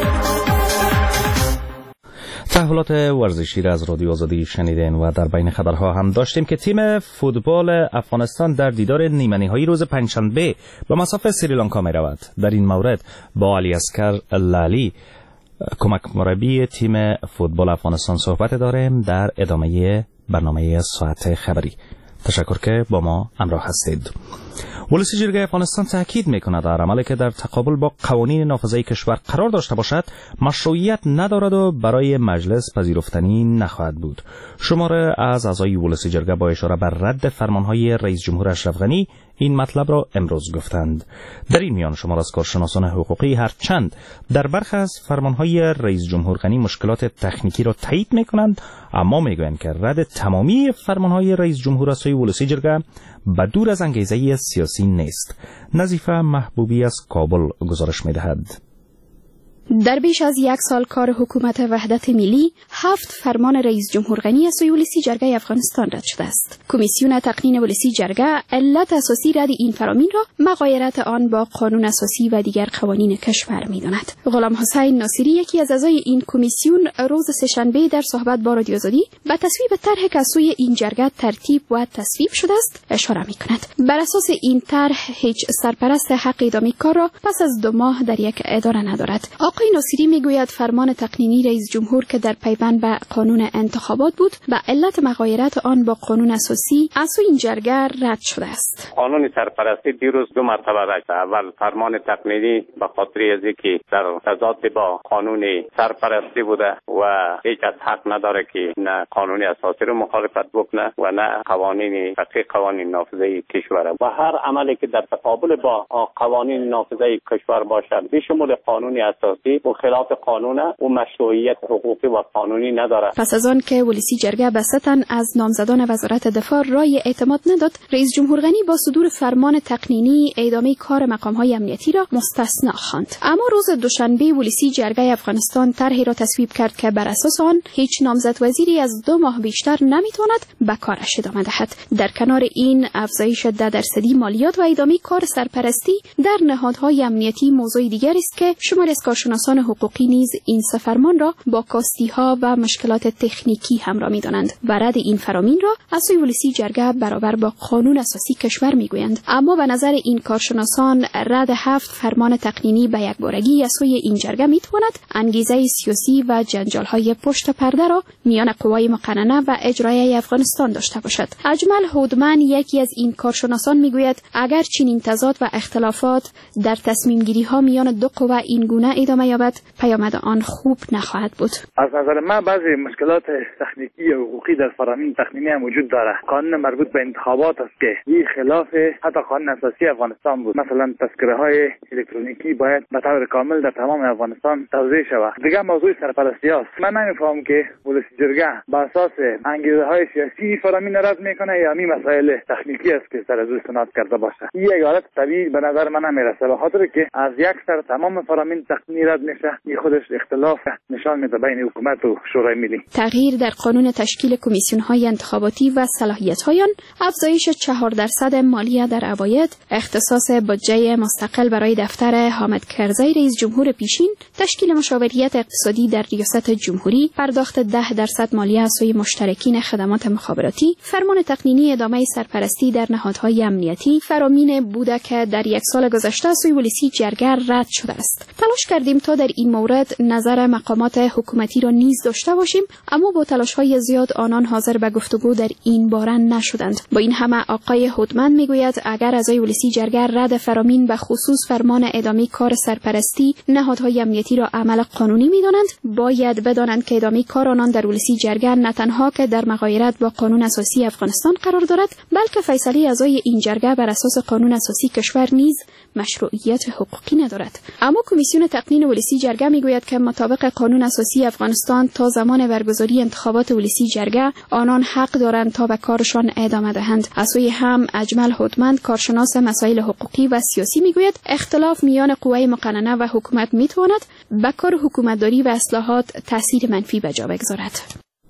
تحولات ورزشی را از رادیو آزادی شنیدین و در بین خبرها هم داشتیم که تیم فوتبال افغانستان در دیدار نیمه نهایی روز پنجشنبه به مصاف سریلانکا می رود. در این مورد با علی اصغر لالی کمک مربی تیم فوتبال افغانستان صحبت داریم در ادامه برنامه ساعت خبری. تشکر که با ما همراه هستید. ولسی جرگه افغانستان تاکید میکند در عملی که در تقابل با قوانین نافذه کشور قرار داشته باشد مشروعیت ندارد و برای مجلس پذیرفتنی نخواهد بود. شماره از اعضای ولسی جرگه با اشاره بر رد فرمانهای رئیس جمهور اشرف غنی این مطلب را امروز گفتند. در این میان شمار از کارشناسان حقوقی هرچند در برخی از فرمانهای رئیس جمهور غنی مشکلات تکنیکی را تایید میکنند، اما میگویند که رد تمامی فرمانهای رئیس جمهور از سوی ولسی جرگه به دور از انگیزه سیاسی نیست. نظیفه محبوبی از کابل گزارش میدهد. در بیش از یک سال کار حکومت وحدت ملی، هفت فرمان رئیس جمهور غنی از سوی ولسی جرگه افغانستان رد شده است. کمیسیون تقنین ولسی جرگه علت اساسی رد این فرامین را مغایرت آن با قانون اساسی و دیگر قوانین کشور می‌داند. غلام حسین ناصری، یکی از اعضای این کمیسیون، روز سه‌شنبه در صحبت با رادیو آزادی به تصویب طرح که از سوی این جرگه ترتیب و تصویب شده است اشاره می‌کند. بر اساس این طرح هیچ سرپرست حق ادامه کار را پس از دو ماه در یک اداره ندارد. آقای ناصری میگوید فرمان تقنینی رئیس جمهور که در پیوند به قانون انتخابات بود به علت مغایرت آن با قانون اساسی از سوی این جرگه رد شده است. قانون سرپرستی دیروز دو مرتبه رد شد. اول فرمان تقنینی به خاطر از اینکه در تضاد با قانون سرپرستی بوده و هیچ از حق نداره که نه قانون اساسی رو مخالفت بکنه و نه قوانین فقهی قوانین نافذه کشور و هر عملی که در تقابل با قوانین نافذه کشور باشد به شمول قانون اساسی و خلاف قانون و مشروعیت حقوقی و قانونی ندارد. پس از آن که ولسی جرگه به سه تن از نامزدان وزارت دفاع رای اعتماد نداد، رئیس جمهور غنی با صدور فرمان تقنینی ادامه کار مقام‌های امنیتی را مستثنا خواند. اما روز دوشنبه ولسی جرگه افغانستان طرحی را تصویب کرد که بر اساس آن هیچ نامزد وزیری از دو ماه بیشتر نمیتواند به کارش ادامه دهد. در کنار این افزایش ده درصدی مالیات و ادامه کار سرپرستی در نهادهای امنیتی موضوع دیگر است که شمار از کارشناسان حقوقی نیز این سه فرمان را با کاستی‌ها و مشکلات تکنیکی همراه می‌دانند و رد این فرامین را از سوی ولسی جرگه برابر با قانون اساسی کشور می‌گویند. اما به نظر این کارشناسان رد هفت فرمان تقنینی به یک بارگی از سوی این جرگه می‌تواند انگیزه سیاسی و جنجال‌های پشت پرده را میان قوای مقننه و اجرایی افغانستان داشته باشد. اجمل هودمن، یکی از این کارشناسان، می‌گوید اگر چنین تضاد و اختلافات در تصمیم‌گیری‌ها میان دو قوه این گونه ادامه یابد، پیامد آن خوب نخواهد بود. از نظر من بعضی مشکلات تکنیکی و حقوقی در فرامین تقنینی هم وجود داره. قانون مربوط به انتخابات است که این خلاف حتی قانون اساسی افغانستان بود. مثلا تذکره های الکترونیکی باید به طور کامل در تمام افغانستان توزیع شود. دیگه موضوع سرپرستی است. من نمیفهمم که ولسی جرگه به اساس انگیزه های سیاسی فرامین رد میکنه یا می مسائل تکنیکی است که سر از استناد کرده باشه. این یک حالت طبیعی به نظر من نمیرسه، به خاطر که از یک سر تمام فرامین تقنینی رد میشه. این خودش اختلاف نشان میده بین حکومت و شورای ملی. تغییر در قانون تشکیل کمیسیون‌های انتخاباتی و صلاحیت‌های آن، افزایش چهار درصد مالیه در عواید، اختصاص بودجه مستقل برای دفتر حامد کرزی رئیس جمهور پیشین، تشکیل مشاوریت اقتصادی در ریاست جمهوری، پرداخت ده درصد مالیه از سوی مشترکین خدمات مخابراتی، فرمان تقنینی ادامه سرپرستی در نهادهای امنیتی، فرامین بوده که در یک سال گذشته از سوی ولسی جرگه رد شده است. تلاش کردیم تا در این مورد نظر مقامات حکومتی را نیز داشته باشیم، اما با تلاش‌های زیاد آنان حاضر به گفتگو در این باره نشدند. با این همه آقای هودمن میگوید اگر اعضای ولسی جرگه رد فرامین به خصوص فرمان ادامه کار سرپرستی نهادهای امنیتی را عمل قانونی می‌دانند، باید بدانند که ادامه کار آنان در ولسی جرگه نه تنها که در مغایرت با قانون اساسی افغانستان قرار دارد، بلکه فیصله اعضای این جرگه بر اساس قانون اساسی کشور نیز مشروعیت حقوقی ندارد. اما کمیسیون تقنین ولسی جرگه میگوید که مطابق قانون اساسی افغانستان تا زمان برگزاری انتخابات ولسی جرگه آنان حق دارند تا به کارشان ادامه دهند. از سوی هم اجمل هوتمند کارشناس مسائل حقوقی و سیاسی میگوید اختلاف میان قوه مقننه و حکومت میتواند به کار حکومتداری و اصلاحات تاثیر منفی به جا بگذارد.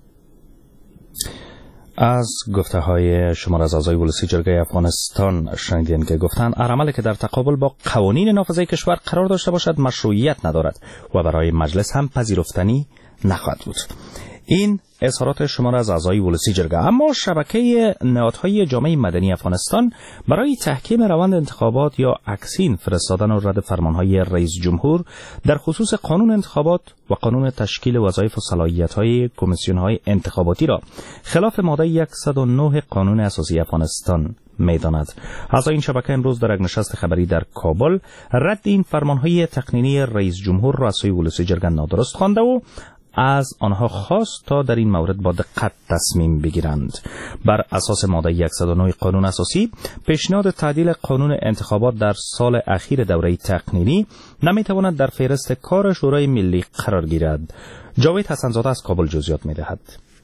از گفته های شمار از اعضای ولسی جرگه افغانستان شنیدین که گفتند هر عملی که در تقابل با قوانین نافذه کشور قرار داشته باشد مشروعیت ندارد و برای مجلس هم پذیرفتنی نخواهد بود. این اظهارات شمار از اعضای ولسی جرگه. اما شبکه نهادهای جامعه مدنی افغانستان برای تحکیم روند انتخابات یا اکسین فرستادن و رد فرمانهای رئیس جمهور در خصوص قانون انتخابات و قانون تشکیل وظایف و صلاحیت‌های کمیسیون‌های انتخاباتی را خلاف ماده صد و نه قانون اساسی افغانستان می‌داند. اعضای این شبکه امروز در یک نشست خبری در کابل رد این فرمانهای تقنینی رئیس جمهور را اعضای ولسی جرگه نادرست خوانده و از آنها خواست تا در این مورد با دقت تصمیم بگیرند. بر اساس ماده صد و نه قانون اساسی پیشنهاد تعدیل قانون انتخابات در سال اخیر دوره تقنینی نمیتواند در فهرست کار شورای ملی قرار گیرد. جاوید حسنزاده از کابل جزئیات میدهد.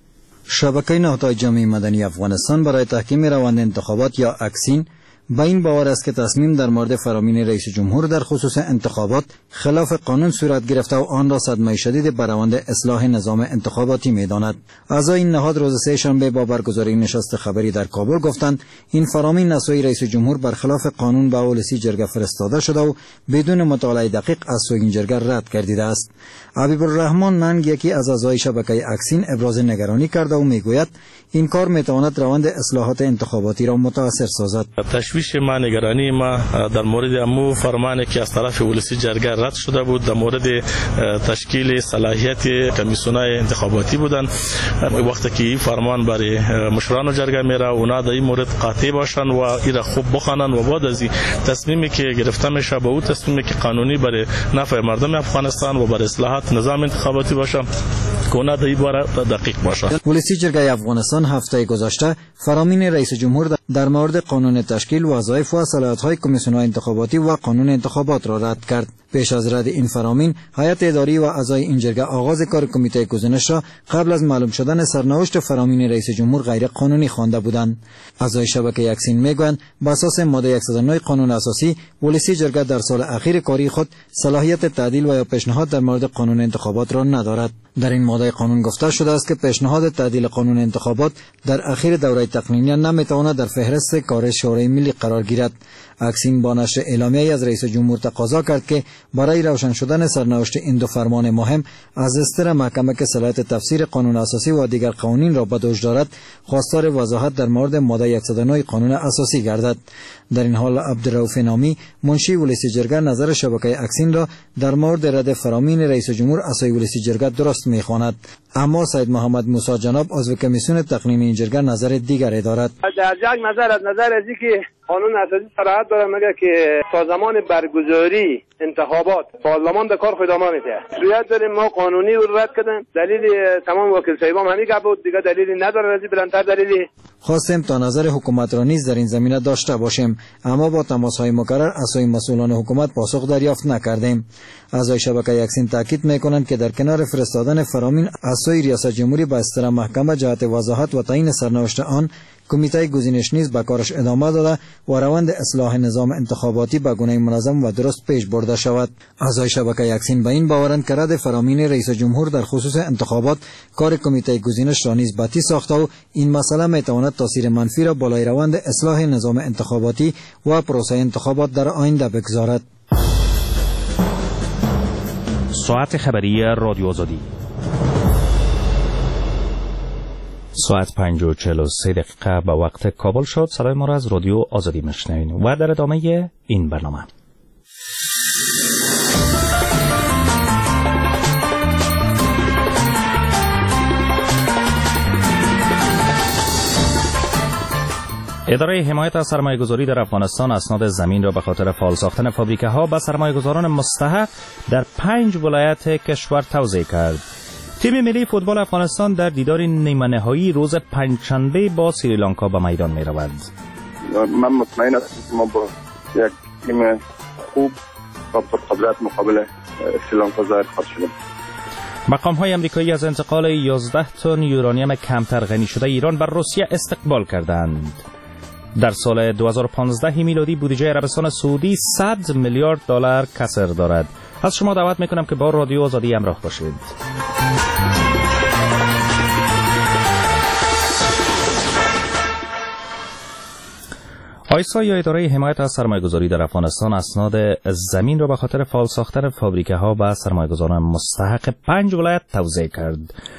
شبکه نهادهای جامعه مدنی افغانستان برای تحکیم روند انتخابات یا اکسین با این باور است که تصمیم در مورد فرامین رئیس جمهور در خصوص انتخابات خلاف قانون صورت گرفته و آن را صدمه شدید بر روند اصلاح نظام انتخاباتی می‌داند. اعضای این نهاد روز سه شنبه با برگزاری نشست خبری در کابل گفتند این فرامین از سوی رئیس جمهور برخلاف قانون به ولسی جرگه فرستاده شده و بدون مطالعه دقیق از سوی این جرگه رد گردیده است. حبیب الرحمن ننگ یکی از اعضای شبکه اکسین ابراز نگرانی کرده و میگوید این کار میتواند روند اصلاحات انتخاباتی را متاثر سازد. تشویش ما، نگرانی ما در مورد امو فرمانی که از طرف ولسی جرگه رد شده بود در مورد تشکیل صلاحیت کمیسیون‌های انتخاباتی بودن. وقتی که این فرمان برای مشران جرگه میره اونا در این مورد قاطع باشن و این را خوب بخوانن و بعد از این تصمیمی که گرفته میشه به اون تصمیمی که قانونی برای نفع مردم افغانستان و برای اصلاحات نظام انتخاباتی باشه که اونا در این باره دقیق باشه. ولسی جرگه افغانستان هفته گذشته فرامین رئیس جمهور در مورد قانون تشکیل وظایف و صلاحیت‌های کمیسیون‌های انتخاباتی و قانون انتخابات را رد کرد. پیش از رد این فرامین هیئت اداری و اعضای این جرگه آغاز کار کمیته گزینش را قبل از معلوم شدن سرنوشت فرامین رئیس جمهور غیر قانونی خوانده بودند. اعضای شبکه اکسین میگویند بر اساس ماده صد و نه قانون اساسی ولسی جرگه در سال اخیر کاری خود صلاحیت تعدیل و یا پیشنهاد در مورد قانون انتخابات را ندارد. در این ماده قانون گفته شده است که پیشنهاد تعدیل قانون انتخابات در اخیر دوره تقنینی نمیتواند در فهرست کار شورای ملی قرار گیرد. اکسین با نشر اعلامیه‌ای از رئیس جمهور تقاضا کرد که برای روشن شدن سرنوشت این دو فرمان مهم از استر محکمه که صلاحیت تفسیر قانون اساسی و دیگر قوانین را به دوش دارد خواستار وضاحت در مورد ماده صد و نه قانون اساسی گردد. در این حال عبدالرؤوف نامی منشی ولسی جرگه نظر شبکه اکسین را در مورد رد فرامین رئیس جمهور اعضای ولسی جرگه درست می‌خواند. اما سید محمد موسی جناب عضو کمیسیون تقنینی این جرگه نظر دیگری دارد. در یک نظر از نظر از اینکه قانون اساسی صراحت داره مگه که تا زمان برگزاری انتخابات پارلمان به کار خود ادامه میده. رویت داریم ما قانونی رو رد کردن. دلیل تمام وکیل صاحبام همین گپ بود، دیگه دلیلی نداره. از بلندتر دلیلی خواستیم تا نظر حکومت را نیز در این زمینه داشته باشیم، اما با تماس‌های مکرر از سوی مسئولان حکومت پاسخ دریافت نکردیم. اعضای شبکه اکسین تاکید میکنند که در کنار فرستادن فرامین از سوی ریاست جمهوری به استر محکمه جهت وضاحت و تعیین سرنوشت آن کمیته گزینش نیز به کارش ادامه داده و روند اصلاح نظام انتخاباتی به گونه منظم و درست پیش برده شود. اعضای شبکه اکسین به این باورند که رد فرامین رئیس جمهور در خصوص انتخابات کار کمیته گزینش را نیز باطل ساخته و این مسئله میتواند تاثیر منفی را بالای روند اصلاح نظام انتخاباتی و پروسه انتخابات در آینده بگذارد. ساعت خبری رادیو آزادی ساعت پنج و چهل و سه دقیقه به وقت کابل شد. صدای ما را از رادیو آزادی میشنوین و در ادامه این برنامه اداره حمایت از سرمایه‌گذاری در افغانستان اسناد زمین را به خاطر فعال ساختن فابریکه‌ها به سرمایه‌گذاران مستحق در پنج ولایت کشور توزیع کرد. تیم ملی فوتبال افغانستان در دیدار نیمه نهایی روز پنجشنبه با سریلانکا به میدان می رود. من مطمئن هستم که ما با یک تیم خوب و پرقدرت مقابل سریلانکا ظاهر خواهد شدیم. مقام های امریکایی از انتقال یازده تن یورانیم کمتر غنی شده ایران بر روسیه استقبال کردند. در سال دو هزار و پانزده میلادی بودجه عربستان سعودی صد میلیارد دلار کسر دارد. از شما دعوت میکنم که با رادیو آزادی همراه باشید. آیسا یا اداره حمایت از سرمایه‌گذاری در افغانستان اسناد زمین را به خاطر فعال ساختن فابریکه‌ها به سرمایه‌گذاران مستحق پنج ولایت توزیع کرد.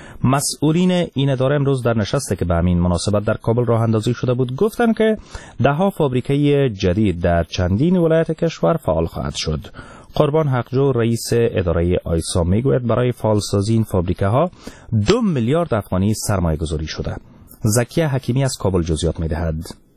مسئولین این اداره امروز در نشستی که به همین مناسبت در کابل راه اندازی شده بود گفتند که ده‌ها فابریکه جدید در چندین ولایت کشور فعال خواهد شد. قربان حقجو رئیس اداره آیسا میگوید برای فعالسازی این فابریکه‌ها دو میلیارد افغانی سرمایه‌گذاری شده. زکیه حکیمی از کابل جزئیات می‌دهد.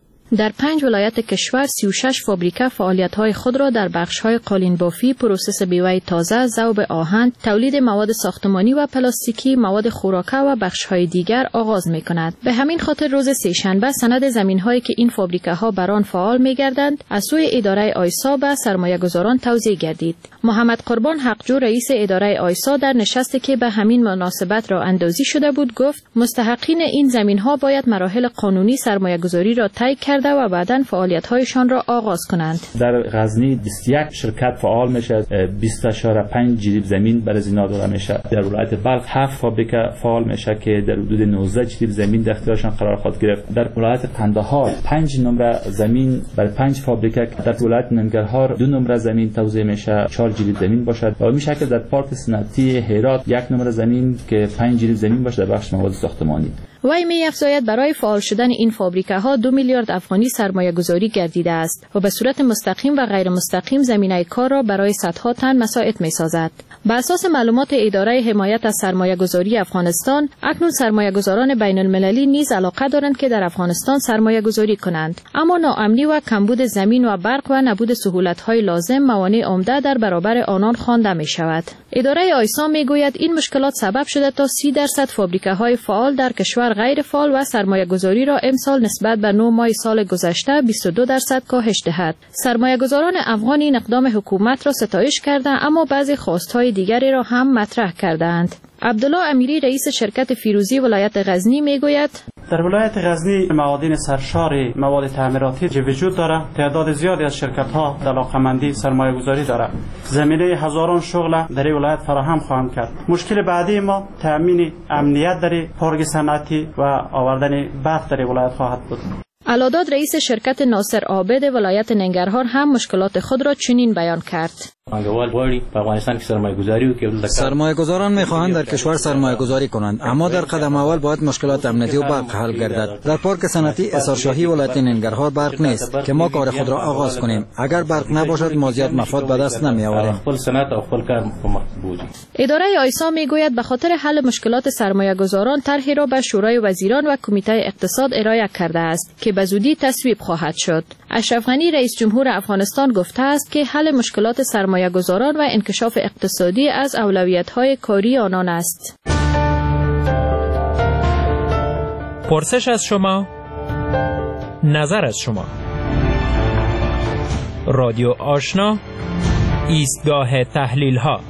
در پنج ولایت کشور سی و شش فابریکه فعالیت‌های خود را در بخش‌های قالین بافی، پروسس بیوه تازه، ذوب آهن، تولید مواد ساختمانی و پلاستیکی، مواد خوراکه و بخش‌های دیگر آغاز می‌کند. به همین خاطر روز سه‌شنبه سند زمین‌هایی که این فابریکه‌ها بر آن فعال می‌گردند از سوی اداره آیسا به سرمایه‌گذاران توزیع گردید. محمد قربان حقجو رئیس اداره آیسا در نشستی که به همین مناسبت را اندازی شده بود گفت مستحقین این زمین‌ها باید مراحل قانونی سرمایه‌گذاری را طی کرده و بعداً فعالیت‌هایشان را آغاز کنند. در غزنی بیست و یک شرکت فعال میشه، بیست و پنج جریب زمین برای اینا داده میشه. در ولایت بلخ هفت فابریکه فعال میشه که در حدود نوزده جریب زمین در اختیارشان قرار خواهد گرفت. در ولایت قندهار پنج نمره زمین برای پنج فابریکه، در ولایت ننگرهار دو نمره زمین توزیع میشه، چهار جریب زمین باشد. و می شکل در پارک صنعتی هرات یک نمره زمین که پنج جریب زمین باشه در بخش مواد ساختمانی. وی می افزاید برای فعال شدن این فابریکه ها دو میلیارد افغانی سرمایه گذاری گردیده است و به صورت مستقیم و غیر مستقیم زمینه کار را برای صدها تن مساعد می سازد. بر اساس معلومات اداره حمایت از سرمایه گذاری افغانستان، اکنون سرمایه گذاران بین المللی نیز علاقه دارند که در افغانستان سرمایه گذاری کنند، اما ناامنی و کمبود زمین و برق و نبود سهولت های لازم موانع عمده در برابر آنان خوانده می شود. اداره آیسا می گوید این مشکلات سبب شده تا سی درصد فابریکه های فعال در کشور غیر فعال و سرمایه گذاری را امسال نسبت به نه ماه سال گذشته بیست و دو درصد کاهش دهد. سرمایه گذاران افغانی این اقدام حکومت را ستایش کردند، اما بعضی خواستهای دیگری را هم مطرح کردند. عبدالله امیری رئیس شرکت فیروزی ولایت غزنی میگوید در ولایت غزنی معادن سرشار مواد تعمیراتی وجود دارد. تعداد زیادی از شرکت‌ها علاقه‌مندی سرمایه‌گذاری دارند. زمینه هزاران شغل در این ولایت فراهم خواهند کرد. مشکل بعدی ما تامین امنیت در پارک صنعتی و آوردن برق در ولایت خواهد بود. علاداد رئیس شرکت ناصر عابد ولایت ننگرهار هم مشکلات خود را چنین بیان کرد. سرمایه گذاران میخواهند در کشور سرمایه گذاری کنند، اما در قدم اول باید مشکلات امنیتی و برق حل گردد. در پارک صنعتی اصارشاهی ولایت ننگرهار برق نیست که ما کار خود را آغاز کنیم. اگر برق نباشد ما زیاد مفاد به دست نمی آوریم. اداره آیسا میگوید به خاطر حل مشکلات سرمایه گذاران طرحی را به شورای وزیران و کمیته اقتصاد ارائه کرده است که به زودی تصویب خواهد شد. اشرف غنی رئیس جمهور افغانستان گفته است که حل مشکلات سرمایه گذاران و انکشاف اقتصادی از اولویت‌های کاری آنان است. پرسش از شما، نظر از شما. رادیو آشنا، ایستگاه تحلیل‌ها.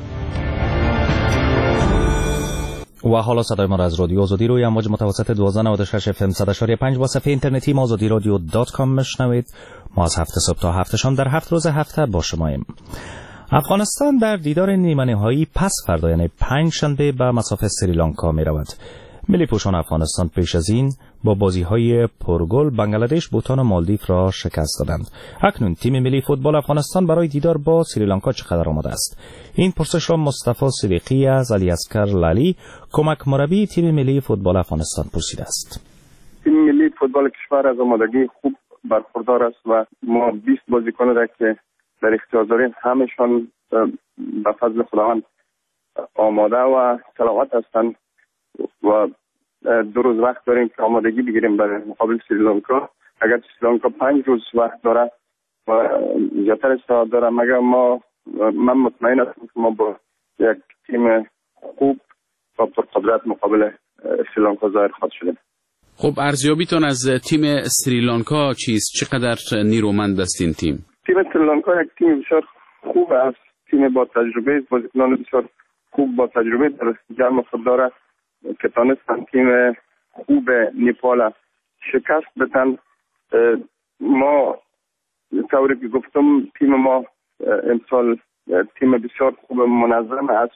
و حالا صدای ما را از رادیو آزادی روی امواج متوسط دوازده نود و شش اف ام صد و شش پنج با صفحه اینترنتی ما آزادی رادیو دات کام میشنوید. ما از هفته صبح تا هفته شام در هفت روز هفته با شماییم. افغانستان در دیدار نیمه نهایی پس فردا یعنی پنج شنبه به مصاف سریلانکا می رود. ملی پوشان افغانستان پیش از این با بازی‌های پرگل بنگلادش، بوتان و مالدیو را شکست دادند. اکنون تیم ملی فوتبال افغانستان برای دیدار با سریلانکا چقدر آماده است؟ این پرسش را مصطفی صدیقی از علی اصغر لالی کمک مربی تیم ملی فوتبال افغانستان پرسیده است. تیم ملی فوتبال کشور از آمادگی خوب برخوردار است و ما بیست بازیکن را که در اختیار داریم همشان به فضل خداوند آماده و صلاحیت هستند و دو روز وقت داریم که آمادگی بگیریم برای مقابل سریلانکا. اگر سریلانکا پنج روز وقت داره و زیادتر استعداد داره، مگر ما من مطمئن هستم که ما با یک تیم خوب و پرقدرت مقابل سریلانکا ظاهر خواهد شدیم. خب ارزیابیتون از تیم سریلانکا چیست؟ چقدر نیرومند است این تیم؟ تیم سریلانکا یک تیم بسیار خوب است تیم با تجربه، بازیکنان بسیار خوب با تجربه در جمع خود داره که تانستن تیم خوب نیپال شکست بدن. ما طوری که گفتم تیم ما امسال تیم بسیار خوب منظم است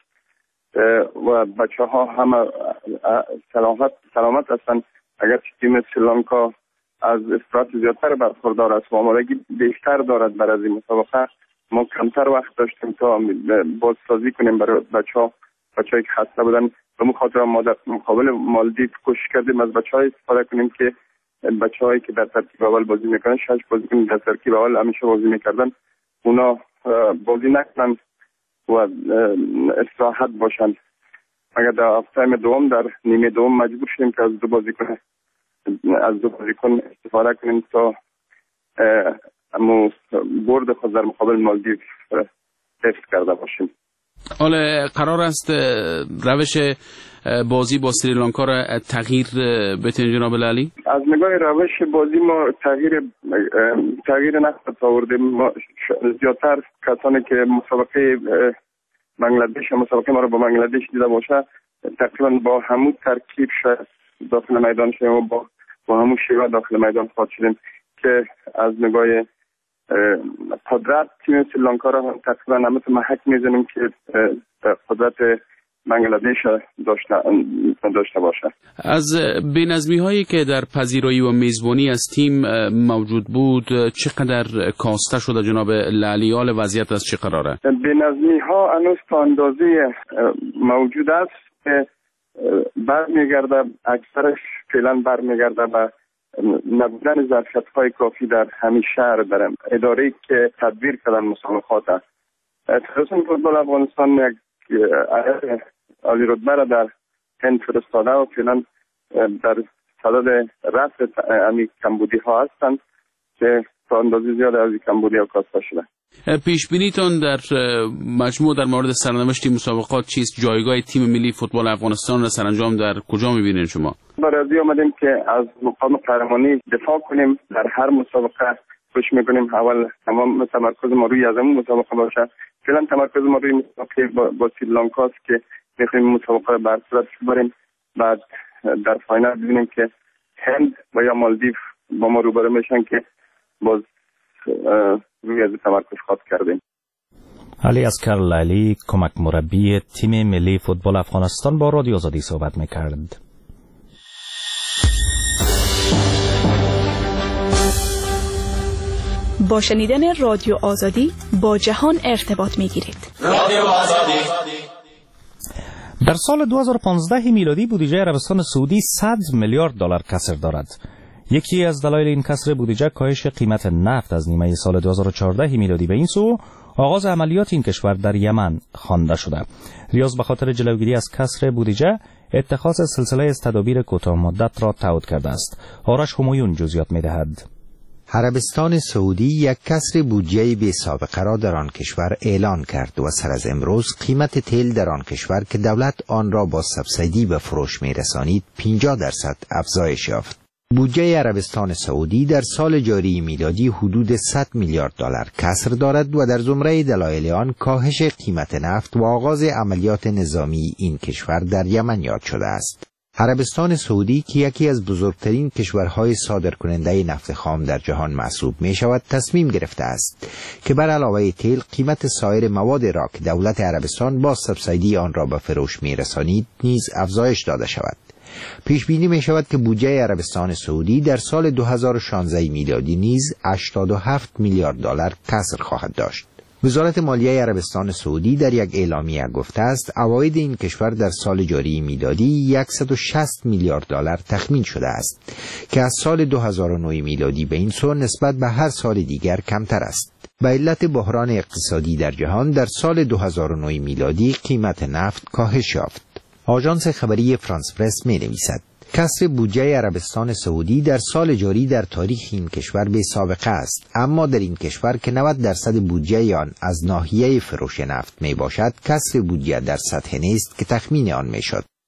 و بچه ها همه سلامت سلامت هستند. اگر تیم سریلانکا از استراحت زیادتر برخوردار است و آمادگی بیشتر دارد برای این مسابقه، ما کمتر وقت داشتیم تا بازسازی کنیم برای بچه ها بچه‌ای که خسته بودن. به مخاطر ما در مقابل مالدیو کوشش کردیم از بچه‌ها استفاده کنیم که بچه‌هایی که در ترکیب اول بازی میکنن، شش بازیکن در ترکیب اول همیشه بازی میکردن، اونا بازی نکنن و استراحت باشند. اگر در هفته دوم در نیمه دوم مجبور شدیم که از دو بازیکن از دو بازیکن استفاده کنیم تا امو برد خود در مقابل مالدیو حفظ کرده باشیم. حالا قرار است روش بازی با سریلانکا را تغییر بدین جناب العلی؟ از نگاه روش بازی ما تغییر تغییر نخواهد آوردیم. ما زیادتر کسانی که مسابقه بنگلادش مسابقه ما رو با بنگلادش دیده باشه تقریبا با همون ترکیب شاید داخل میدان شدیم و با با همون شیوه داخل میدان خواهد شدیم که از نگاه قدرت تیم سریلانکا را تقریبا همه محک میزنیم که قدرت بنگلادش داشته داشته باشه. از بی‌نظمی هایی که در پذیرایی و میزبانی از تیم موجود بود چقدر کاسته شده جناب العلی؟ وضعیت از چه قراره؟ بی‌نظمی ها هنوز تا اندازه موجود است که برمیگرده، اکثرش فعلا برمیگرده به نبودن ظرفیت های کافی در همین شهر در اداره‌ای که تدبیر کردن مسابقات است. فدراسیون فوتبال افغانستان یک عدد عالی رتبه را در هند فرستاده و فعلا در صدد رفع امی کمبودی ها هستند که تا اندازه زیاد از کمبودی ها کاسته شده. پیش بینیتون در مجموع در مورد سرنوشت مسابقات چیست؟ جایگاه تیم ملی فوتبال افغانستان را سرانجام در کجا می‌بینید شما؟ برای آمدیم که از مقام قهرمانی دفاع کنیم. در هر مسابقه کوشش می‌کنیم اول تمام تمرکز ما روی از اون مسابقه باشه. فعلا تمرکز ما روی مسابقه با, با سریلانکا است که می‌خوایم مسابقه رو بر صورت ببریم. بعد در فاینال ببینیم که هند و یا مالدیو با ما روبرو میشن که باز روی از تمرکز خواهد کردیم. علی اصغر لیلی کمک مربی تیم ملی فوتبال افغانستان با رادیو آزادی صحبت می‌کرد. با شنیدن رادیو آزادی با جهان ارتباط می‌گیرید. رادیو آزادی. در سال دو هزار و پانزده میلادی بودجه عربستان سعودی صد میلیارد دلار کسر دارد. یکی از دلایل این کسر بودجه کاهش قیمت نفت از نیمه سال دو هزار و چهارده میلادی به این سو آغاز عملیات این کشور در یمن خوانده شده. ریاض به خاطر جلوگیری از کسر بودجه اتخاذ سلسله از تدابیر کوتاه مدت را تعهد کرده است. آرش همایون جزئیات می‌دهد. عربستان سعودی یک کسر بودجه بی سابقه را در آن کشور اعلان کرد و سر از امروز قیمت تیل در آن کشور که دولت آن را با سبسیدی به فروش می‌رسانید پنجاه درصد افزایش یافت. بودجه عربستان سعودی در سال جاری میلادی حدود صد میلیارد دلار کسر دارد و در زمره دلایل آن کاهش قیمت نفت و آغاز عملیات نظامی این کشور در یمن یاد شده است. عربستان سعودی که یکی از بزرگترین کشورهای صادرکننده نفت خام در جهان محسوب می شود تصمیم گرفته است که بر علاوه تیل قیمت سایر مواد را که دولت عربستان با سبسیدی آن را به فروش می رسانید نیز افزایش داده شود. پیش بینی می شود که بودجه عربستان سعودی در سال دو هزار و شانزده میلادی نیز هشتاد و هفت میلیارد دلار کسر خواهد داشت. وزارت مالیه عربستان سعودی در یک اعلامیه گفته است عواید این کشور در سال جاری میلادی صد و شصت میلیارد دلار تخمین شده است که از سال دو هزار و نه میلادی به این سو نسبت به هر سال دیگر کمتر است. به علت بحران اقتصادی در جهان در سال دو هزار و نه میلادی قیمت نفت کاهش یافت. آژانس خبری فرانس پرس می نویسد کسر بودجه عربستان سعودی در سال جاری در تاریخ این کشور بی سابقه است، اما در این کشور که نود درصد بودجه آن از ناحیه فروش نفت می باشد کسر بودجه در سطح نیست که تخمین آن می شد.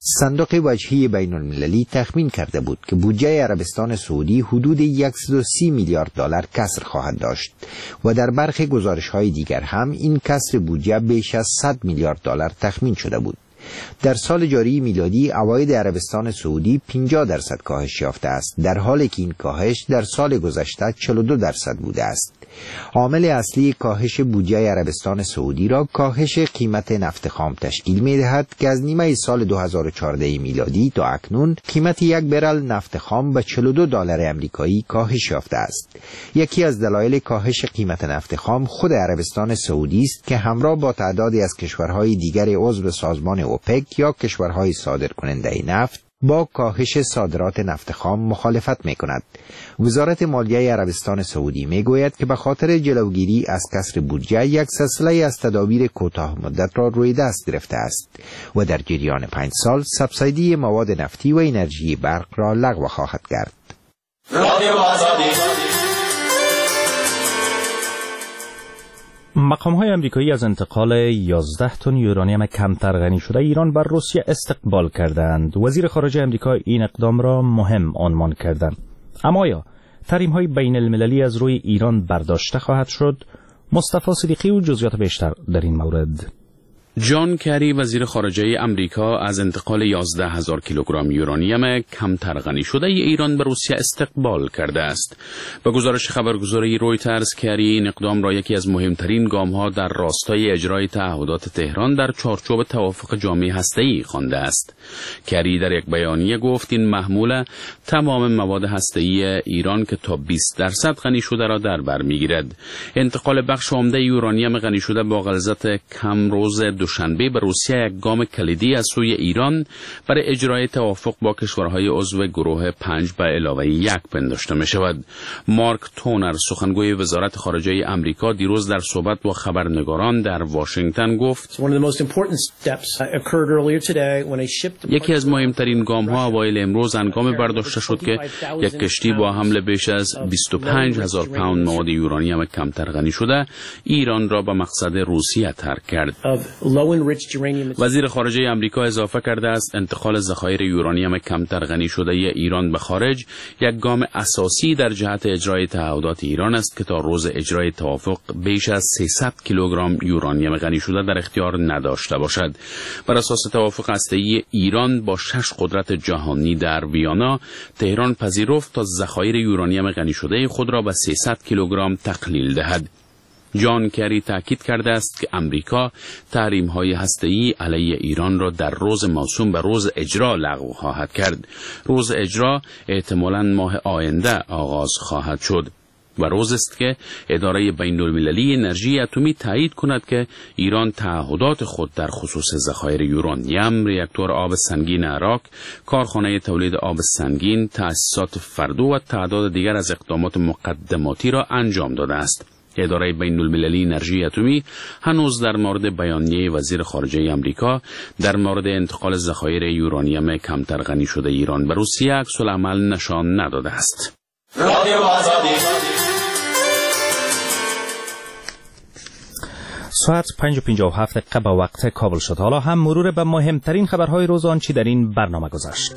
صندوق وجهی بین المللی تخمین کرده بود که بودجه عربستان سعودی حدود صد و سی میلیارد دلار کسر خواهد داشت و در برخی گزارش‌های دیگر هم این کسر بودجه بیش از صد میلیارد دلار تخمین شده بود. در سال جاری میلادی عواید عربستان سعودی پنجاه درصد کاهش یافته است، در حالی که این کاهش در سال گذشته چهل و دو درصد بوده است. عامل اصلی کاهش بودجه عربستان سعودی را کاهش قیمت نفت خام تشکیل می دهد که از نیمه سال دو هزار و چهارده میلادی تا اکنون قیمت یک برل نفت خام به چهل و دو دلار آمریکایی کاهش یافته است. یکی از دلایل کاهش قیمت نفت خام خود عربستان سعودی است که همراه با تعدادی از کشورهای دیگر عضو سازمان اوپک یا کشورهای صادر کننده نفت با کاهش صادرات نفت خام مخالفت می کند. وزارت مالیه عربستان سعودی می گوید که به خاطر جلوگیری از کسر بودجه یک سلسله از تدابیر کوتاه مدت را روی دست گرفته است و در جریان پنج سال سبسیدی مواد نفتی و انرژی برق را لغو خواهد کرد. مقام‌های آمریکایی از انتقال یازده تن یورانیم کمتر غنی شده ایران بر روسیه استقبال کردند. وزیر خارجه آمریکا این اقدام را مهم عنوان کردند. اما آیا تحریم‌های بین المللی از روی ایران برداشته خواهد شد؟ مصطفی صدیقی و جزئیات بیشتر در این مورد. جان کری وزیر خارجه امریکا از انتقال یازده هزار کیلوگرم یورانیم کمتر غنی شده ایران به روسیه استقبال کرده است. به گزارش خبرگزاری رویترز، کری این اقدام را یکی از مهمترین گام‌ها در راستای اجرای تعهدات تهران در چارچوب توافق جامع هسته‌ای خوانده است. کری در یک بیانیه گفت این محمول تمام مواد هسته‌ای ایران که تا بیست درصد غنی شده را در بر می‌گیرد. انتقال بخش عمده یورانیم غنی شده با غلظت کم روز دوشنبه به روسیه یک گام کلیدی از سوی ایران برای اجرای توافق با کشورهای عضو گروه پنج به علاوه یک پنداشته می شود. مارک تونر سخنگوی وزارت خارجه امریکا دیروز در صحبت با خبرنگاران در واشنگتن گفت یکی از مهمترین گام ها اوایل امروز هنگامی برداشته شد که یک کشتی با حمل بیش از بیست و پنج هزار پوند مواد یورانیم کمتر غنی شده ایران را به مقصد روسیه ترک کرد. وزیر خارجه امریکا اضافه کرده است انتقال ذخایر یورانیم کمتر غنی شده ایران به خارج یک گام اساسی در جهت اجرای تعهدات ایران است که تا روز اجرای توافق بیش از سیصد کیلوگرم یورانیم غنی شده در اختیار نداشته باشد. بر اساس توافق هسته‌ای ایران با شش قدرت جهانی در ویانا، تهران پذیرفت تا ذخایر یورانیم غنی شده خود را به سیصد کیلوگرم تقلیل دهد. جان کری تاکید کرده است که امریکا تحریم‌های هسته‌ای علیه ایران را در روز موسوم به روز اجرا لغو خواهد کرد. روز اجرا احتمالاً ماه آینده آغاز خواهد شد و روز است که اداره بین‌المللی انرژی اتمی تایید کند که ایران تعهدات خود در خصوص ذخایر یورانیم، راکتور آب سنگین عراق، کارخانه تولید آب سنگین، تأسیسات فردو و تعداد دیگر از اقدامات مقدماتی را انجام داده است. اداره بین المللی انرژی اتمی هنوز در مورد بیانیه وزیر خارجه امریکا در مورد انتقال ذخایر یورانیم کمتر غنی شده ایران به روسیه عکس العمل نشان نداده است. رادیو آزادی ساعت پنج و پنجاه و هفت دقیقه به وقت کابل شد. حالا هم مرور به مهمترین خبرهای روز آنچه در این برنامه گذشت.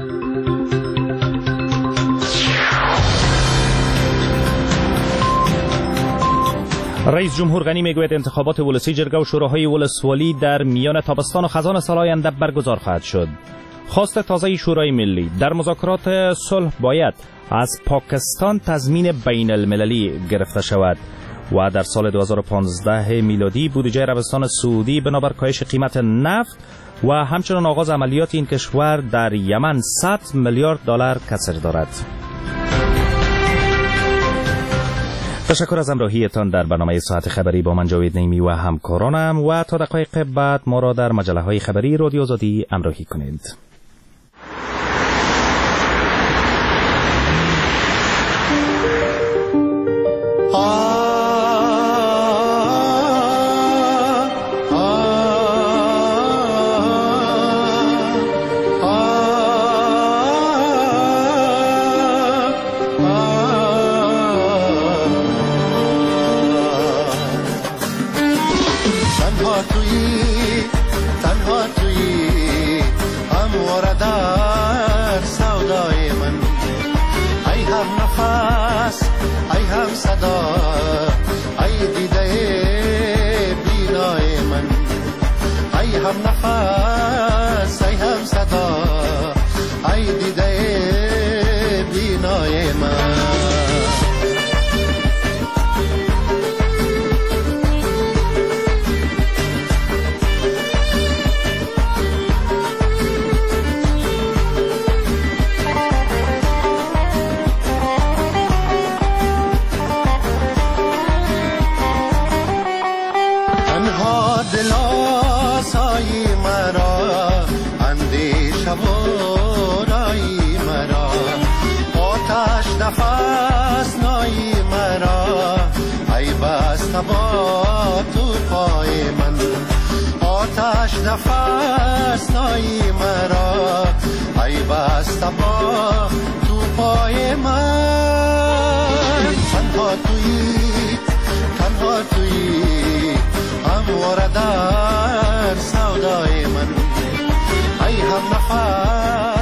رئیس جمهور غنی میگوید انتخابات ولسی جرگه و شوراهای ولسوالی در میان تابستان و خزان سال آینده برگزار خواهد شد. خواست تازه شورای ملی در مذاکرات صلح باید از پاکستان تضمین بین المللی گرفته شود و در سال دو هزار و پانزده میلادی بودجه عربستان سعودی بنابر کاهش قیمت نفت و همچنان آغاز عملیات این کشور در یمن صد میلیارد دلار کسر دارد. تشکر از همراهیتان در برنامه ساعت خبری با من جاوید نیمی و همکارانم و تا دقایق بعد ما را در مجله های خبری رادیو آزادی همراهی کنید. تنها تویی نفس ای هم صدا ای دیده بینای من ای هم نفس ای هم صدا ای دیده بینای من شبورایی مرا آتش نفس نایی مرا ای بسته با تو پای من آتش نفس نایی مرا ای بسته با تو پای من تنها تویی تنها تویی همواره در سودای من ای هم نفس